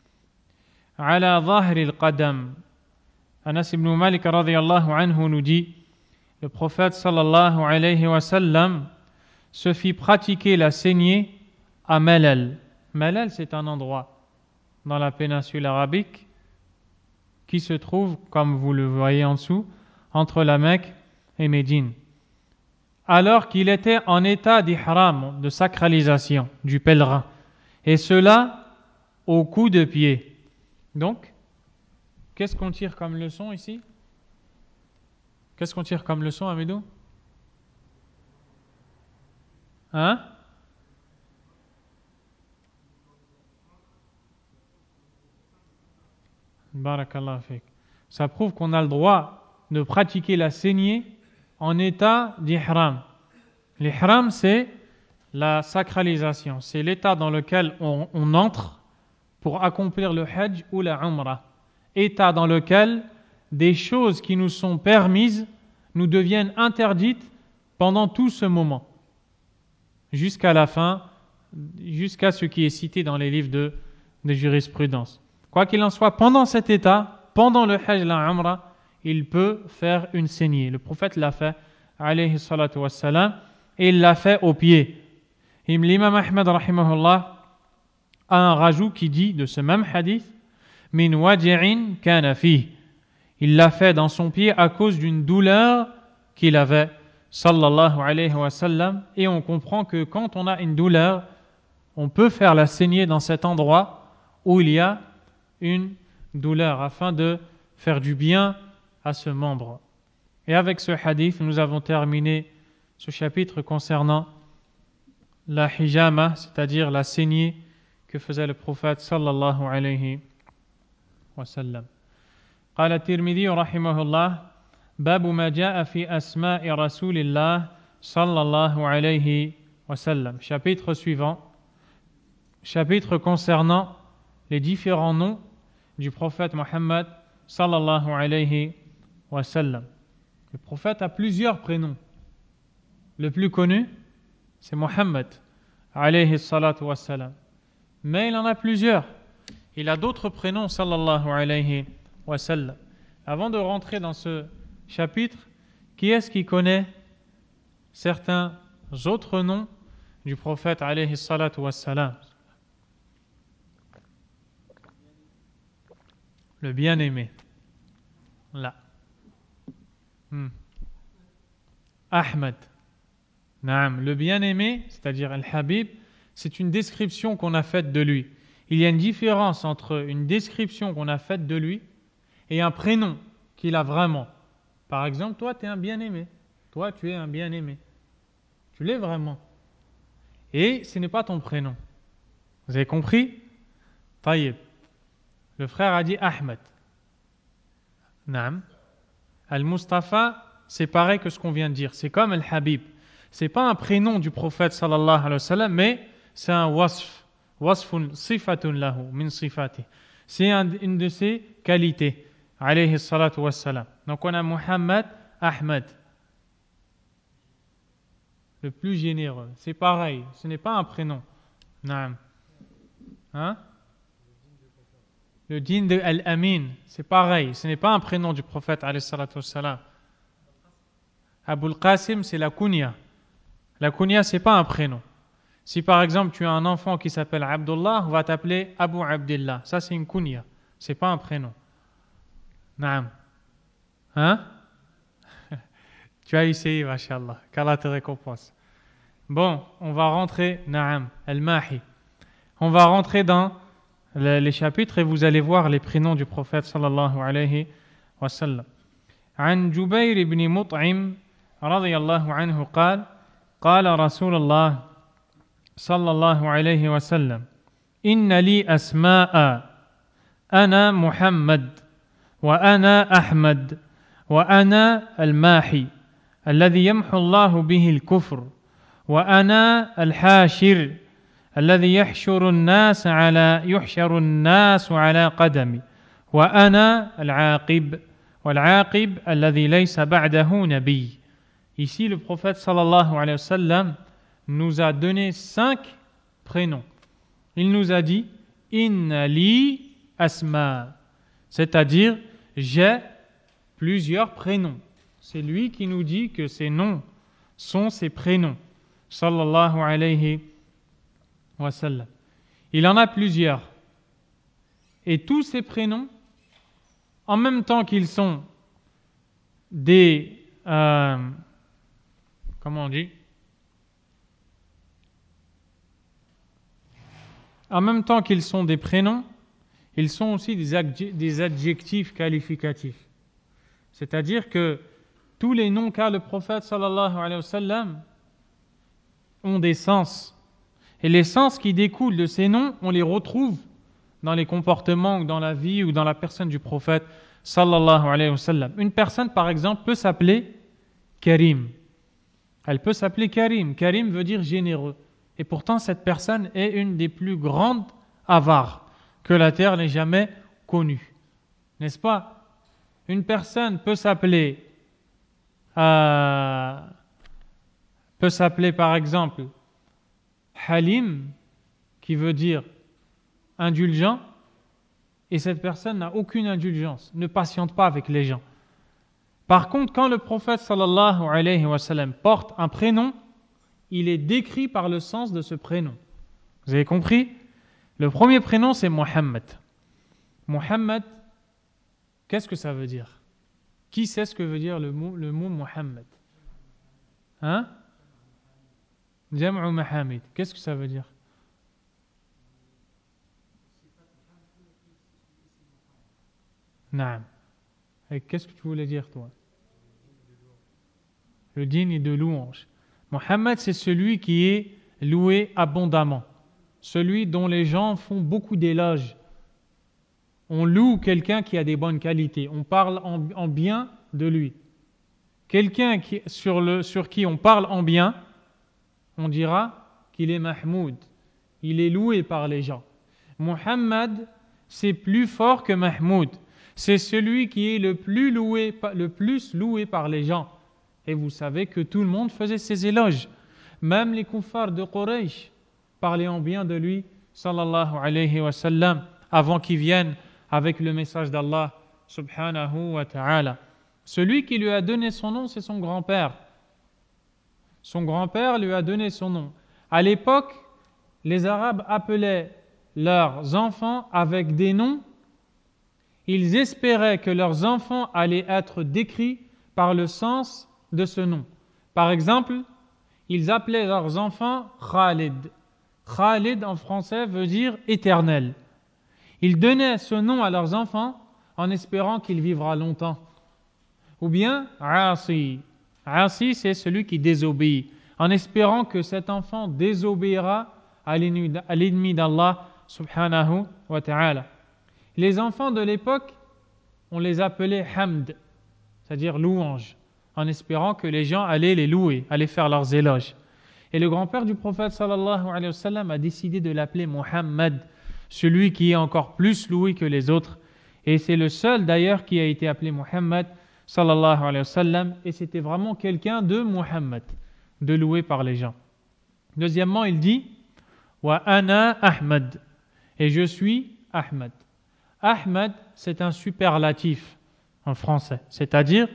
على ظهر القدم. Anas ibn Malik radiyallahu anhu nous dit, le prophète sallallahu alayhi wa sallam se fit pratiquer la saignée à Malal. Malal, c'est un endroit dans la péninsule arabique qui se trouve, comme vous le voyez en dessous, entre la Mecque et Médine. Alors qu'il était en état d'ihram, de sacralisation du pèlerin, et cela au coup de pied. Donc, qu'est-ce qu'on tire comme leçon ici? Qu'est-ce qu'on tire comme leçon, Amidou? Hein? Barakallahu fik. Ça prouve qu'on a le droit de pratiquer la saignée en état d'ihram. L'ihram, c'est la sacralisation. C'est l'état dans lequel on, on entre pour accomplir le hajj ou la umrah. État dans lequel des choses qui nous sont permises nous deviennent interdites pendant tout ce moment, jusqu'à la fin, jusqu'à ce qui est cité dans les livres de, de jurisprudence. Quoi qu'il en soit, pendant cet état, pendant le hajj, la umrah, il peut faire une saignée. Le prophète l'a fait, alayhi salatu wassalam, et il l'a fait au pied. Et l'imam Ahmad, rahimahullah, a un rajout qui dit de ce même hadith, min waji'in kana fi. Il l'a fait dans son pied à cause d'une douleur qu'il avait, sallallahu alayhi wa sallam, et on comprend que quand on a une douleur, on peut faire la saignée dans cet endroit où il y a une douleur, afin de faire du bien à ce membre. Et avec ce hadith, nous avons terminé ce chapitre concernant la hijama, c'est-à-dire la saignée que faisait le prophète sallallahu alayhi wa sallam. قال الترمذي رحمه الله باب ما جاء في أسماء رسول الله صلى الله عليه وسلم. Chapitre suivant, chapitre concernant les différents noms du prophète Mohammed sallallahu alayhi wa sallam. Le prophète a plusieurs prénoms. Le plus connu, c'est Mohammed alayhi salatu wa sallam. Mais il en a plusieurs. Il a d'autres prénoms sallallahu alayhi wa sallam. Avant de rentrer dans ce chapitre, qui est-ce qui connaît certains autres noms du prophète alayhi salatu wa sallam? Le bien-aimé. Là. Hmm. Ahmed. Naam. Le bien-aimé, c'est-à-dire Al-Habib, c'est une description qu'on a faite de lui. Il y a une différence entre une description qu'on a faite de lui et un prénom qu'il a vraiment. Par exemple, toi, tu es un bien-aimé. Toi, tu es un bien-aimé. Tu l'es vraiment. Et ce n'est pas ton prénom. Vous avez compris? Taïb. Le frère a dit Ahmed. Naam. Al-Mustafa, c'est pareil que ce qu'on vient de dire. C'est comme Al-Habib. C'est pas un prénom du prophète sallallahu alayhi wa sallam, mais c'est un wasf. Wasfun sifatun lahu min sifati. C'est un, une de ses qualités. alayhi salatu wassalam. Donc on a Muhammad, Ahmed, le plus généreux. C'est pareil, ce n'est pas un prénom. Naam. Hein? Le din de Al-Amin, c'est pareil, ce n'est pas un prénom du prophète alayhi salatu wassalam. Abul Qasim, c'est la kunya. La kunya, c'est pas un prénom. Si par exemple tu as un enfant qui s'appelle Abdullah, on va t'appeler Abu Abdillah. Ça c'est une kunya, c'est pas un prénom. Naam. Hein? Tu as essayé, mashallah. Qu'Allah te récompense. Bon, on va rentrer, Naam, Al-Mahi. On va rentrer dans les, les chapitres et vous allez voir les prénoms du prophète sallallahu alayhi wa sallam. عن جبير بن مطعم رضي الله عنه قال قال رسول الله صلى الله عليه وسلم إن لي أسماء أنا محمد وأنا أحمد وأنا الماحي الذي يمحو الله به الكفر وأنا الحاشر الذي يحشر الناس على يحشر الناس على قدمي وأنا العاقب والعاقب الذي ليس بعده نبي. Ici le prophète sallallahu alayhi wa sallam nous a donné cinq prénoms. Il nous a dit Inna li asma, c'est-à-dire j'ai plusieurs prénoms. C'est lui qui nous dit que ces noms sont ses prénoms. Sallallahu alayhi wa sallam. Il en a plusieurs. Et tous ces prénoms, en même temps qu'ils sont des euh, comment on dit? En même temps qu'ils sont des prénoms, ils sont aussi des, adj- des adjectifs qualificatifs. C'est-à-dire que tous les noms qu'a le prophète sallallahu alayhi wa sallam ont des sens. Et les sens qui découlent de ces noms, on les retrouve dans les comportements, ou dans la vie, ou dans la personne du prophète sallallahu alayhi wa sallam. Une personne, par exemple, peut s'appeler Karim. Elle peut s'appeler Karim. Karim veut dire généreux. Et pourtant, cette personne est une des plus grandes avares que la terre n'ait jamais connue. N'est-ce pas? Une personne peut s'appeler, euh, peut s'appeler par exemple Halim, qui veut dire indulgent, et cette personne n'a aucune indulgence, ne patiente pas avec les gens. Par contre, quand le prophète sallallahu alayhi wa sallam porte un prénom, il est décrit par le sens de ce prénom. Vous avez compris? Le premier prénom, c'est Muhammad. Muhammad, qu'est-ce que ça veut dire? Qui sait ce que veut dire le mot, le mot Muhammad? Hein? Jam'u Mahamid. Qu'est-ce que ça veut dire? Naam. Et qu'est-ce que tu voulais dire, toi? Le digne de louange. Muhammad, c'est celui qui est loué abondamment. Celui dont les gens font beaucoup d'éloges. On loue quelqu'un qui a des bonnes qualités. On parle en, en bien de lui. Quelqu'un qui, sur, le, sur qui on parle en bien, on dira qu'il est Mahmoud. Il est loué par les gens. Muhammad, c'est plus fort que Mahmoud. C'est celui qui est le plus loué, le plus loué par les gens. Et vous savez que tout le monde faisait ses éloges. Même les kuffars de Quraysh parlaient en bien de lui, sallallahu alayhi wa sallam, avant qu'il vienne avec le message d'Allah, subhanahu wa ta'ala. Celui qui lui a donné son nom, c'est son grand-père. Son grand-père lui a donné son nom. À l'époque, les Arabes appelaient leurs enfants avec des noms. Ils espéraient que leurs enfants allaient être décrits par le sens de ce nom. Par exemple, ils appelaient leurs enfants Khalid. Khalid en français veut dire éternel. Ils donnaient ce nom à leurs enfants en espérant qu'il vivra longtemps. Ou bien Asi. Asi, c'est celui qui désobéit, en espérant que cet enfant désobéira à l'ennemi d'Allah subhanahu wa ta'ala. Les enfants de l'époque, on les appelait Hamd, c'est-à-dire louange, en espérant que les gens allaient les louer, allaient faire leurs éloges. Et le grand-père du prophète sallallahu alayhi wa sallam a décidé de l'appeler Muhammad, celui qui est encore plus loué que les autres. Et c'est le seul d'ailleurs qui a été appelé Muhammad sallallahu alayhi wa sallam, et c'était vraiment quelqu'un de Muhammad, de loué par les gens. Deuxièmement, il dit Wa ana Ahmad, et je suis Ahmad. Ahmad, c'est un superlatif en français, c'est-à-dire,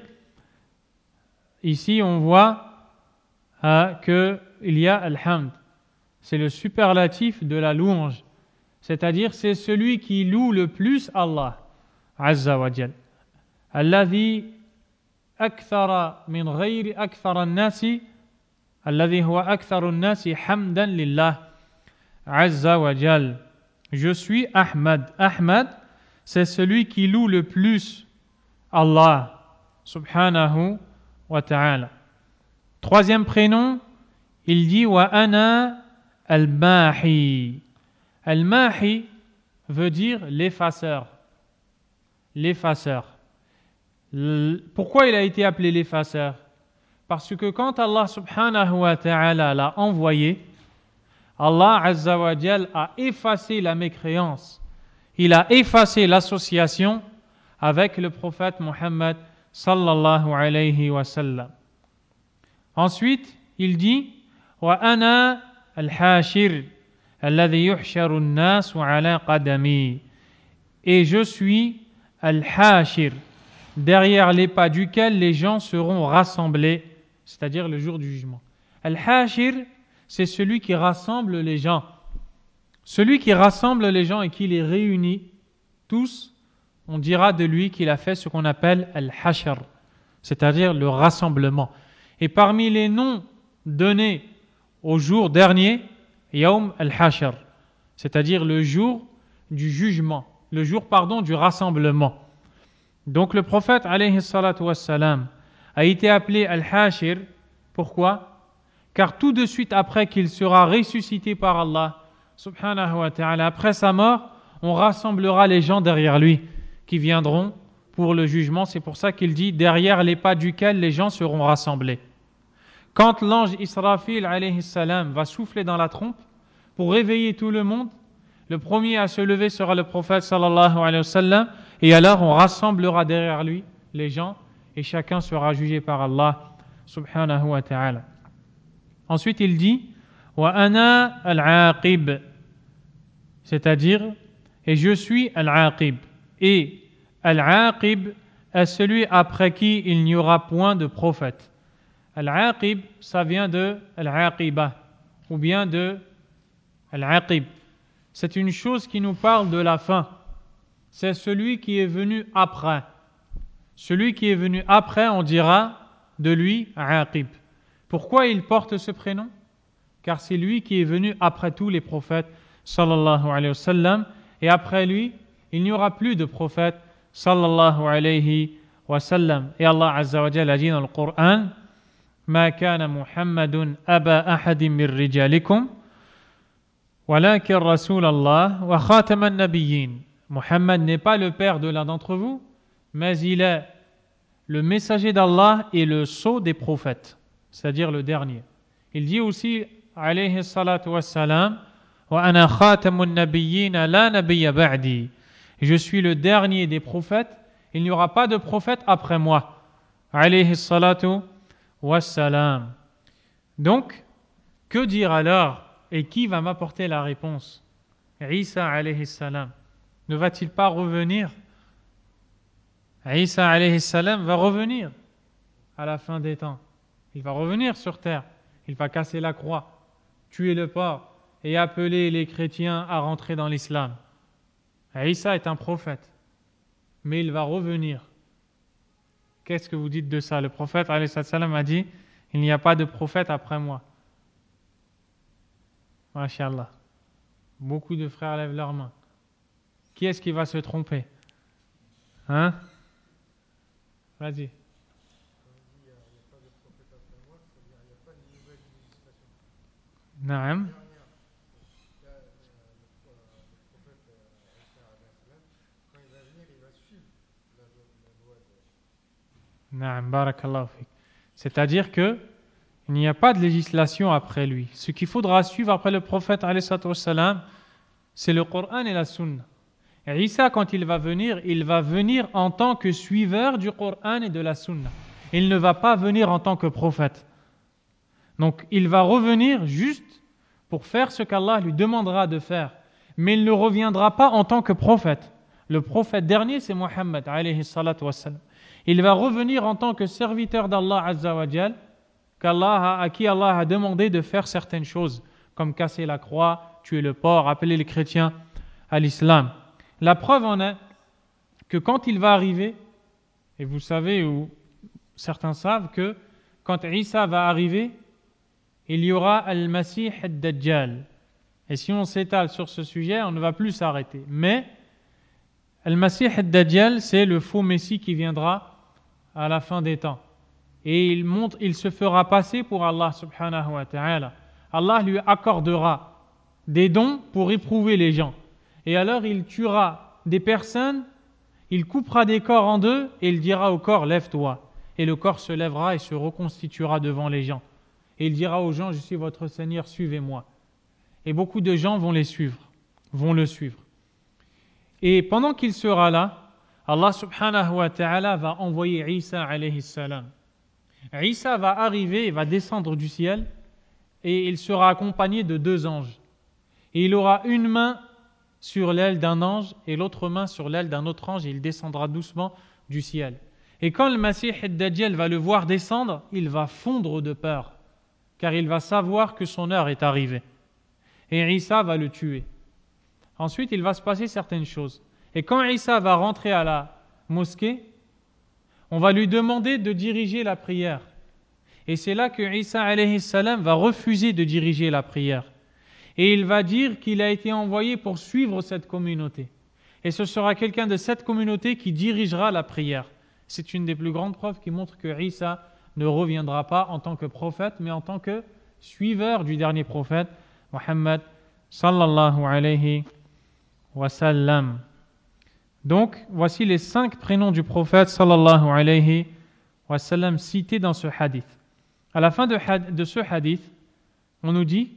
ici on voit euh, qu'il y a Al-Hamd, c'est le superlatif de la louange, c'est-à-dire c'est celui qui loue le plus Allah Azza wa Jal. Alladhi akthara min ghayri akthara an-nasi alladhi huwa aktharu an-nasi hamdan lillah Azza wa Jal. Je suis Ahmad. Ahmad, c'est celui qui loue le plus Allah subhanahu wa ta'ala. Troisième prénom, il dit Wa ana al-Mahi. Al-Mahi veut dire l'effaceur. L'effaceur. Pourquoi il a été appelé l'effaceur? Parce que quand Allah subhanahu wa ta'ala l'a envoyé, Allah azza wa jal a effacé la mécréance. Il a effacé l'association avec le prophète Muhammad sallallahu alayhi wa sallam. Ensuite, il dit Wa ana al-hashir alladhi yuhsharu an-nas ala qadami. Et je suis al-hashir, derrière les pas duquel les gens seront rassemblés, c'est-à-dire le jour du jugement. Al-hashir, c'est celui qui rassemble les gens. Celui qui rassemble les gens et qui les réunit tous, on dira de lui qu'il a fait ce qu'on appelle al-hashr, c'est-à-dire le rassemblement. Et parmi les noms donnés au jour dernier, Yawm al-hashr, c'est-à-dire le jour du jugement, le jour, pardon, du rassemblement. Donc le prophète alayhi salatu wassalam a été appelé al-hashir. Pourquoi? Car tout de suite après qu'il sera ressuscité par Allah subhanahu wa ta'ala, après sa mort, on rassemblera les gens derrière lui qui viendront pour le jugement. C'est pour ça qu'il dit derrière les pas duquel les gens seront rassemblés. Quand l'ange Israfil alayhi salam va souffler dans la trompe pour réveiller tout le monde, le premier à se lever sera le prophète sallallahu alayhi wa sallam, et alors on rassemblera derrière lui les gens et chacun sera jugé par Allah subhanahu wa ta'ala. Ensuite il dit Wa ana al-aqib, c'est-à-dire et je suis al-aqib. Et al-aqib est celui après qui il n'y aura point de prophète. Al-aqib, ça vient de al-aqiba ou bien de al-aqib. C'est une chose qui nous parle de la fin. C'est celui qui est venu après. Celui qui est venu après, on dira de lui aqib. Pourquoi il porte ce prénom? Car c'est lui qui est venu après tous les prophètes sallallahu alayhi wa sallam, et après lui, il n'y aura plus de prophète sallallahu alayhi wa sallam. Et Allah azza wa jalla a dit dans le Coran Ma kana Muhammadun aba ahadin min rijalikum walakin Rasulallah wa khataman nabiyyin. Muhammad n'est pas le père de l'un d'entre vous, mais il est le messager d'Allah et le sceau des prophètes, c'est-à-dire le dernier. Il dit aussi alayhi salatu wassalam wa ana khatamun nabiyyin la nabiyya ba'di. Je suis le dernier des prophètes, il n'y aura pas de prophète après moi. Alayhi salatu wassalam. Donc, que dire alors et qui va m'apporter la réponse? Isa alayhi salam. Ne va-t-il pas revenir? Isa alayhi salam va revenir à la fin des temps. Il va revenir sur terre. Il va casser la croix, tuer le porc et appeler les chrétiens à rentrer dans l'islam. Isa est un prophète, mais il va revenir. Qu'est-ce que vous dites de ça? Le prophète alayhi salam a dit il n'y a pas de prophète après moi. Masha'Allah. Beaucoup de frères lèvent leurs mains. Qui est-ce qui va se tromper? Hein? Vas-y. Naam. Naam, barakallahu fik. C'est-à-dire que il n'y a pas de législation après lui. Ce qu'il faudra suivre après le prophète alayhi salatu wassalam, c'est le Coran et la Sunna. Et Isa, quand il va venir, il va venir en tant que suiveur du Coran et de la Sunna. Il ne va pas venir en tant que prophète. Donc, il va revenir juste pour faire ce qu'Allah lui demandera de faire. Mais il ne reviendra pas en tant que prophète. Le prophète dernier, c'est Muhammad, alayhi salatu wassalam. Il va revenir en tant que serviteur d'Allah Azza wa Jal, qu'Allah a, à qui Allah a demandé de faire certaines choses, comme casser la croix, tuer le porc, appeler les chrétiens à l'islam. La preuve en est que quand il va arriver, et vous savez, ou certains savent que quand Isa va arriver, il y aura Al-Masih Ad-Dajjal. Et si on s'étale sur ce sujet, on ne va plus s'arrêter. Mais Al-Masih Ad-Dajjal, c'est le faux Messie qui viendra à la fin des temps. Et il montre, il se fera passer pour Allah subhanahu wa ta'ala. Allah lui accordera des dons pour éprouver les gens. Et alors il tuera des personnes, il coupera des corps en deux et il dira au corps, lève-toi. Et le corps se lèvera et se reconstituera devant les gens. Et il dira aux gens, je suis votre Seigneur, suivez-moi. Et beaucoup de gens vont les suivre, vont le suivre. Et pendant qu'il sera là, Allah subhanahu wa ta'ala va envoyer Isa alayhi salam. Isa va arriver, il va descendre du ciel et il sera accompagné de deux anges. Et il aura une main sur l'aile d'un ange et l'autre main sur l'aile d'un autre ange et il descendra doucement du ciel. Et quand le Masih ad-Dajjal va le voir descendre, il va fondre de peur, car il va savoir que son heure est arrivée. Et Isa va le tuer. Ensuite, il va se passer certaines choses. Et quand Isa va rentrer à la mosquée, on va lui demander de diriger la prière. Et c'est là que Isa alayhi salam va refuser de diriger la prière. Et il va dire qu'il a été envoyé pour suivre cette communauté. Et ce sera quelqu'un de cette communauté qui dirigera la prière. C'est une des plus grandes preuves qui montre que Isa ne reviendra pas en tant que prophète, mais en tant que suiveur du dernier prophète, Muhammad sallallahu alayhi wa sallam. Donc, voici les cinq prénoms du prophète sallallahu alayhi wa sallam cités dans ce hadith. À la fin de, de ce hadith, on nous dit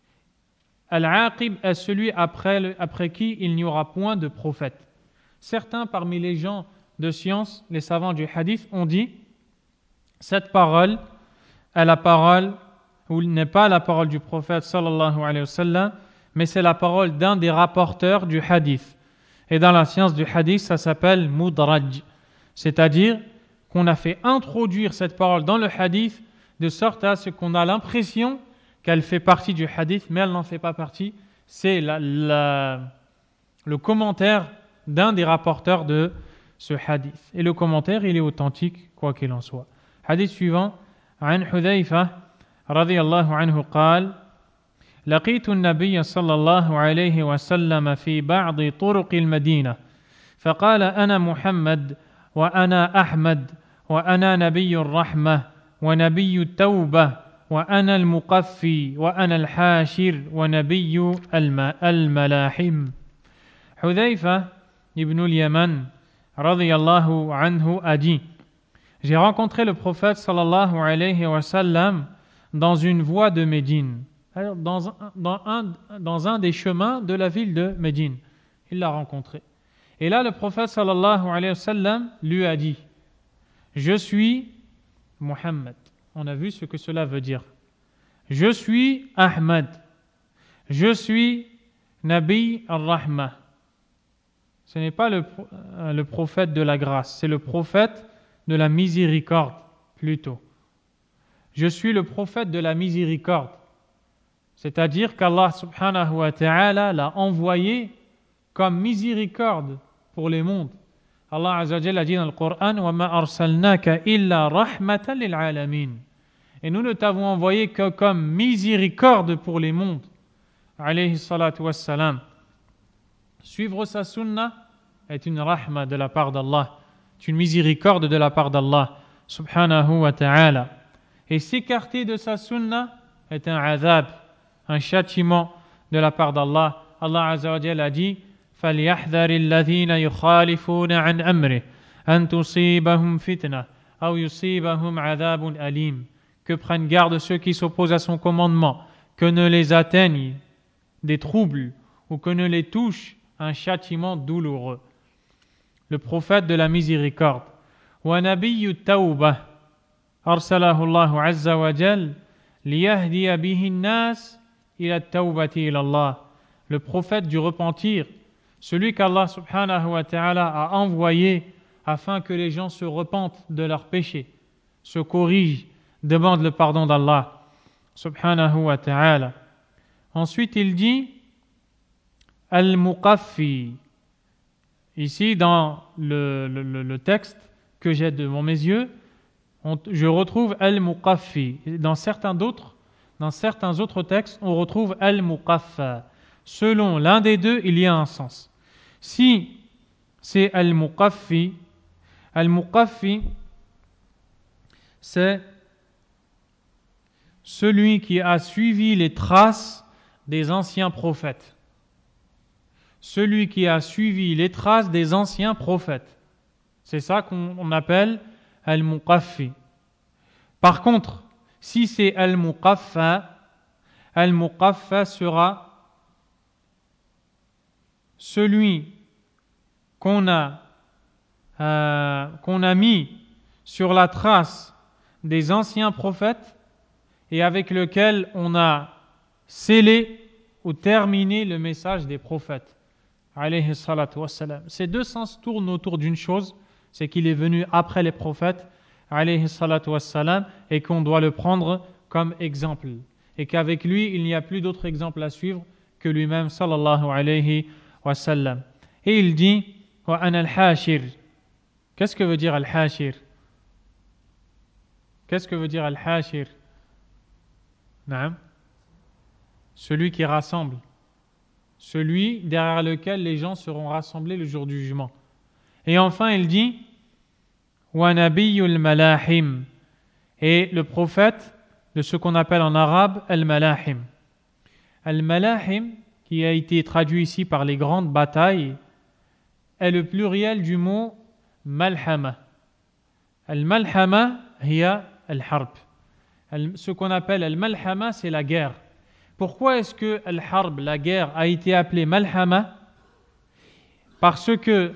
Al-Aqib est celui après, le, après qui il n'y aura point de prophète. Certains parmi les gens de science, les savants du hadith, ont dit cette parole est la parole, ou n'est pas la parole du prophète sallallahu alayhi wa sallam, mais c'est la parole d'un des rapporteurs du hadith. Et dans la science du hadith, ça s'appelle mudraj, c'est-à-dire qu'on a fait introduire cette parole dans le hadith de sorte à ce qu'on a l'impression qu'elle fait partie du hadith, mais elle n'en fait pas partie. C'est la, la, le commentaire d'un des rapporteurs de ce hadith. Et le commentaire, il est authentique, quoi qu'il en soit. Hadith suivant, عن حذيفة رضي الله عنه قال لقيت النبي صلى الله عليه وسلم في بعض طرق المدينة فقال أنا محمد وأنا أحمد وأنا نبي الرحمة ونبي التوبة وأنا المقفي وأنا الحاشر ونبي الملاحم. حذيفة ibn al-Yaman رضي الله عنه a dit j'ai rencontré le prophète sallallahu alayhi wa sallam dans une voie de Médine. Alors, dans, un, dans, un, dans un des chemins de la ville de Médine. Il l'a rencontré. Et là, le prophète sallallahu alayhi wa sallam lui a dit je suis Muhammad. On a vu ce que cela veut dire. Je suis Ahmad. Je suis Nabi al-Rahma. Ce n'est pas le, le prophète de la grâce, c'est le prophète de la miséricorde, plutôt. Je suis le prophète de la miséricorde. C'est-à-dire qu'Allah subhanahu wa ta'ala l'a envoyé comme miséricorde pour les mondes. Allah azza wa jalla a dit dans le Coran wa ma arsalnaka illa rahmatan lil alamin. Et nous ne t'avons envoyé que comme miséricorde pour les mondes. Alayhi salatu wassalam. Suivre sa sunna est une rahma de la part d'Allah, est une miséricorde de la part d'Allah subhanahu wa ta'ala. Et s'écarter de sa sunna est un azab, un châtiment de la part d'Allah. Allah azza wa jalla a dit فَلْيَحْذَرِ الَّذِينَ يُخَالِفُونَ عَنْ أَمْرِهِ أَنْ تُصِيبَهُمْ فِتْنَةٌ أَوْ يُصِيبَهُمْ عَذَابٌ أَلِيمٌ. Que prennent garde ceux qui s'opposent à son commandement, que ne les atteignent des troubles ou que ne les touche un châtiment douloureux. Le prophète de la miséricorde. Wa nabiyyu tawbah arsalahu Allahu azza wa jal liyahdiya bihi an-nas ila at-tawbati ila Allah. Le prophète du repentir, celui qu'Allah subhanahu wa ta'ala a envoyé afin que les gens se repentent de leurs péchés, se corrigent, demandent le pardon d'Allah subhanahu wa ta'ala. Ensuite, il dit Al-Muqaffi. Ici, dans le, le, le texte que j'ai devant mes yeux, on, je retrouve Al-Muqaffi. Dans certains d'autres, dans certains autres textes, on retrouve Al-Muqaffa. Selon l'un des deux, il y a un sens. Si c'est Al-Muqaffi, Al-Muqaffi, c'est celui qui a suivi les traces des anciens prophètes. Celui qui a suivi les traces des anciens prophètes. C'est ça qu'on appelle Al-Muqaffi. Par contre, si c'est Al-Muqaffa, Al-Muqaffa sera celui qu'on a, euh, qu'on a mis sur la trace des anciens prophètes et avec lequel on a scellé ou terminé le message des prophètes. Alayhi salatu wassalam. Ces deux sens tournent autour d'une chose, c'est qu'il est venu après les prophètes, alayhi salatu wassalam, et qu'on doit le prendre comme exemple. Et qu'avec lui, il n'y a plus d'autre exemple à suivre que lui-même, sallallahu alayhi wa sallam. Et il dit, wa ana al-hashir. Qu'est-ce que veut dire al-hashir? Qu'est-ce que veut dire al-hashir? Naam. Celui qui rassemble. Celui derrière lequel les gens seront rassemblés le jour du jugement. Et enfin, il dit wa nabiyyul malahim. Et le prophète de ce qu'on appelle en arabe al-malahim. Al-malahim, qui a été traduit ici par les grandes batailles, est le pluriel du mot malhama. Al-malhama hiya al-harb. Ce qu'on appelle al-malhama, c'est la guerre. Pourquoi est-ce que al-harb, la guerre, a été appelée malhama? Parce que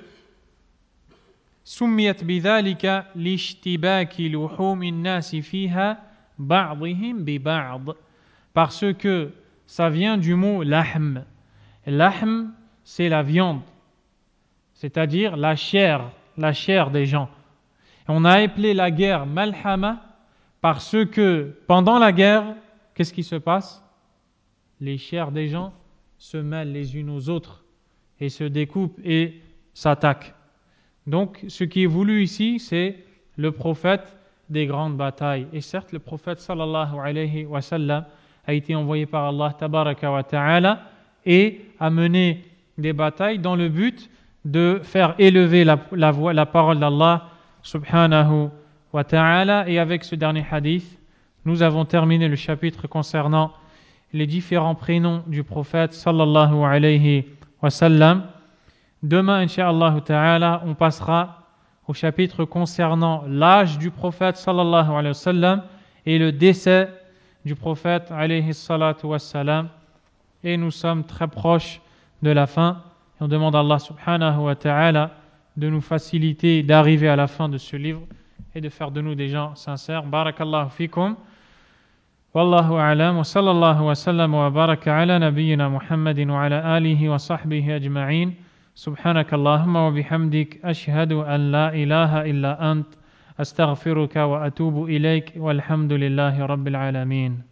summiyat bidhalika lishtibaki luhumi nnasi fiha ba'dihim bi ba'd. Parce que ça vient du mot lahm. Lahm, c'est la viande, c'est-à-dire la chair, la chair des gens. On a appelé la guerre malhama parce que pendant la guerre, qu'est-ce qui se passe? Les chairs des gens se mêlent les unes aux autres et se découpent et s'attaquent. Donc, ce qui est voulu ici, c'est le prophète des grandes batailles. Et certes, le prophète sallallahu alayhi wa sallam a été envoyé par Allah tabaraka wa ta'ala et a mené des batailles dans le but de faire élever la, la, voix, la parole d'Allah subhanahu wa ta'ala. Et avec ce dernier hadith, nous avons terminé le chapitre concernant les différents prénoms du prophète sallallahu alayhi wa sallam. Demain, incha'Allah ta'ala, on passera au chapitre concernant l'âge du prophète sallallahu alayhi wa sallam et le décès du prophète alayhi salatu wa sallam. Et nous sommes très proches de la fin. Et on demande à Allah subhanahu wa ta'ala de nous faciliter d'arriver à la fin de ce livre et de faire de nous des gens sincères. Barakallahu fikum. Wallahu a'lam wa sallallahu wa sallam wa baraka ala nabiyyina Muhammadin wa ala alihi wa sahbihi ajma'in. سبحانك اللهم وبحمدك أشهد أن لا إله إلا أنت أستغفرك وأتوب إليك والحمد لله رب العالمين.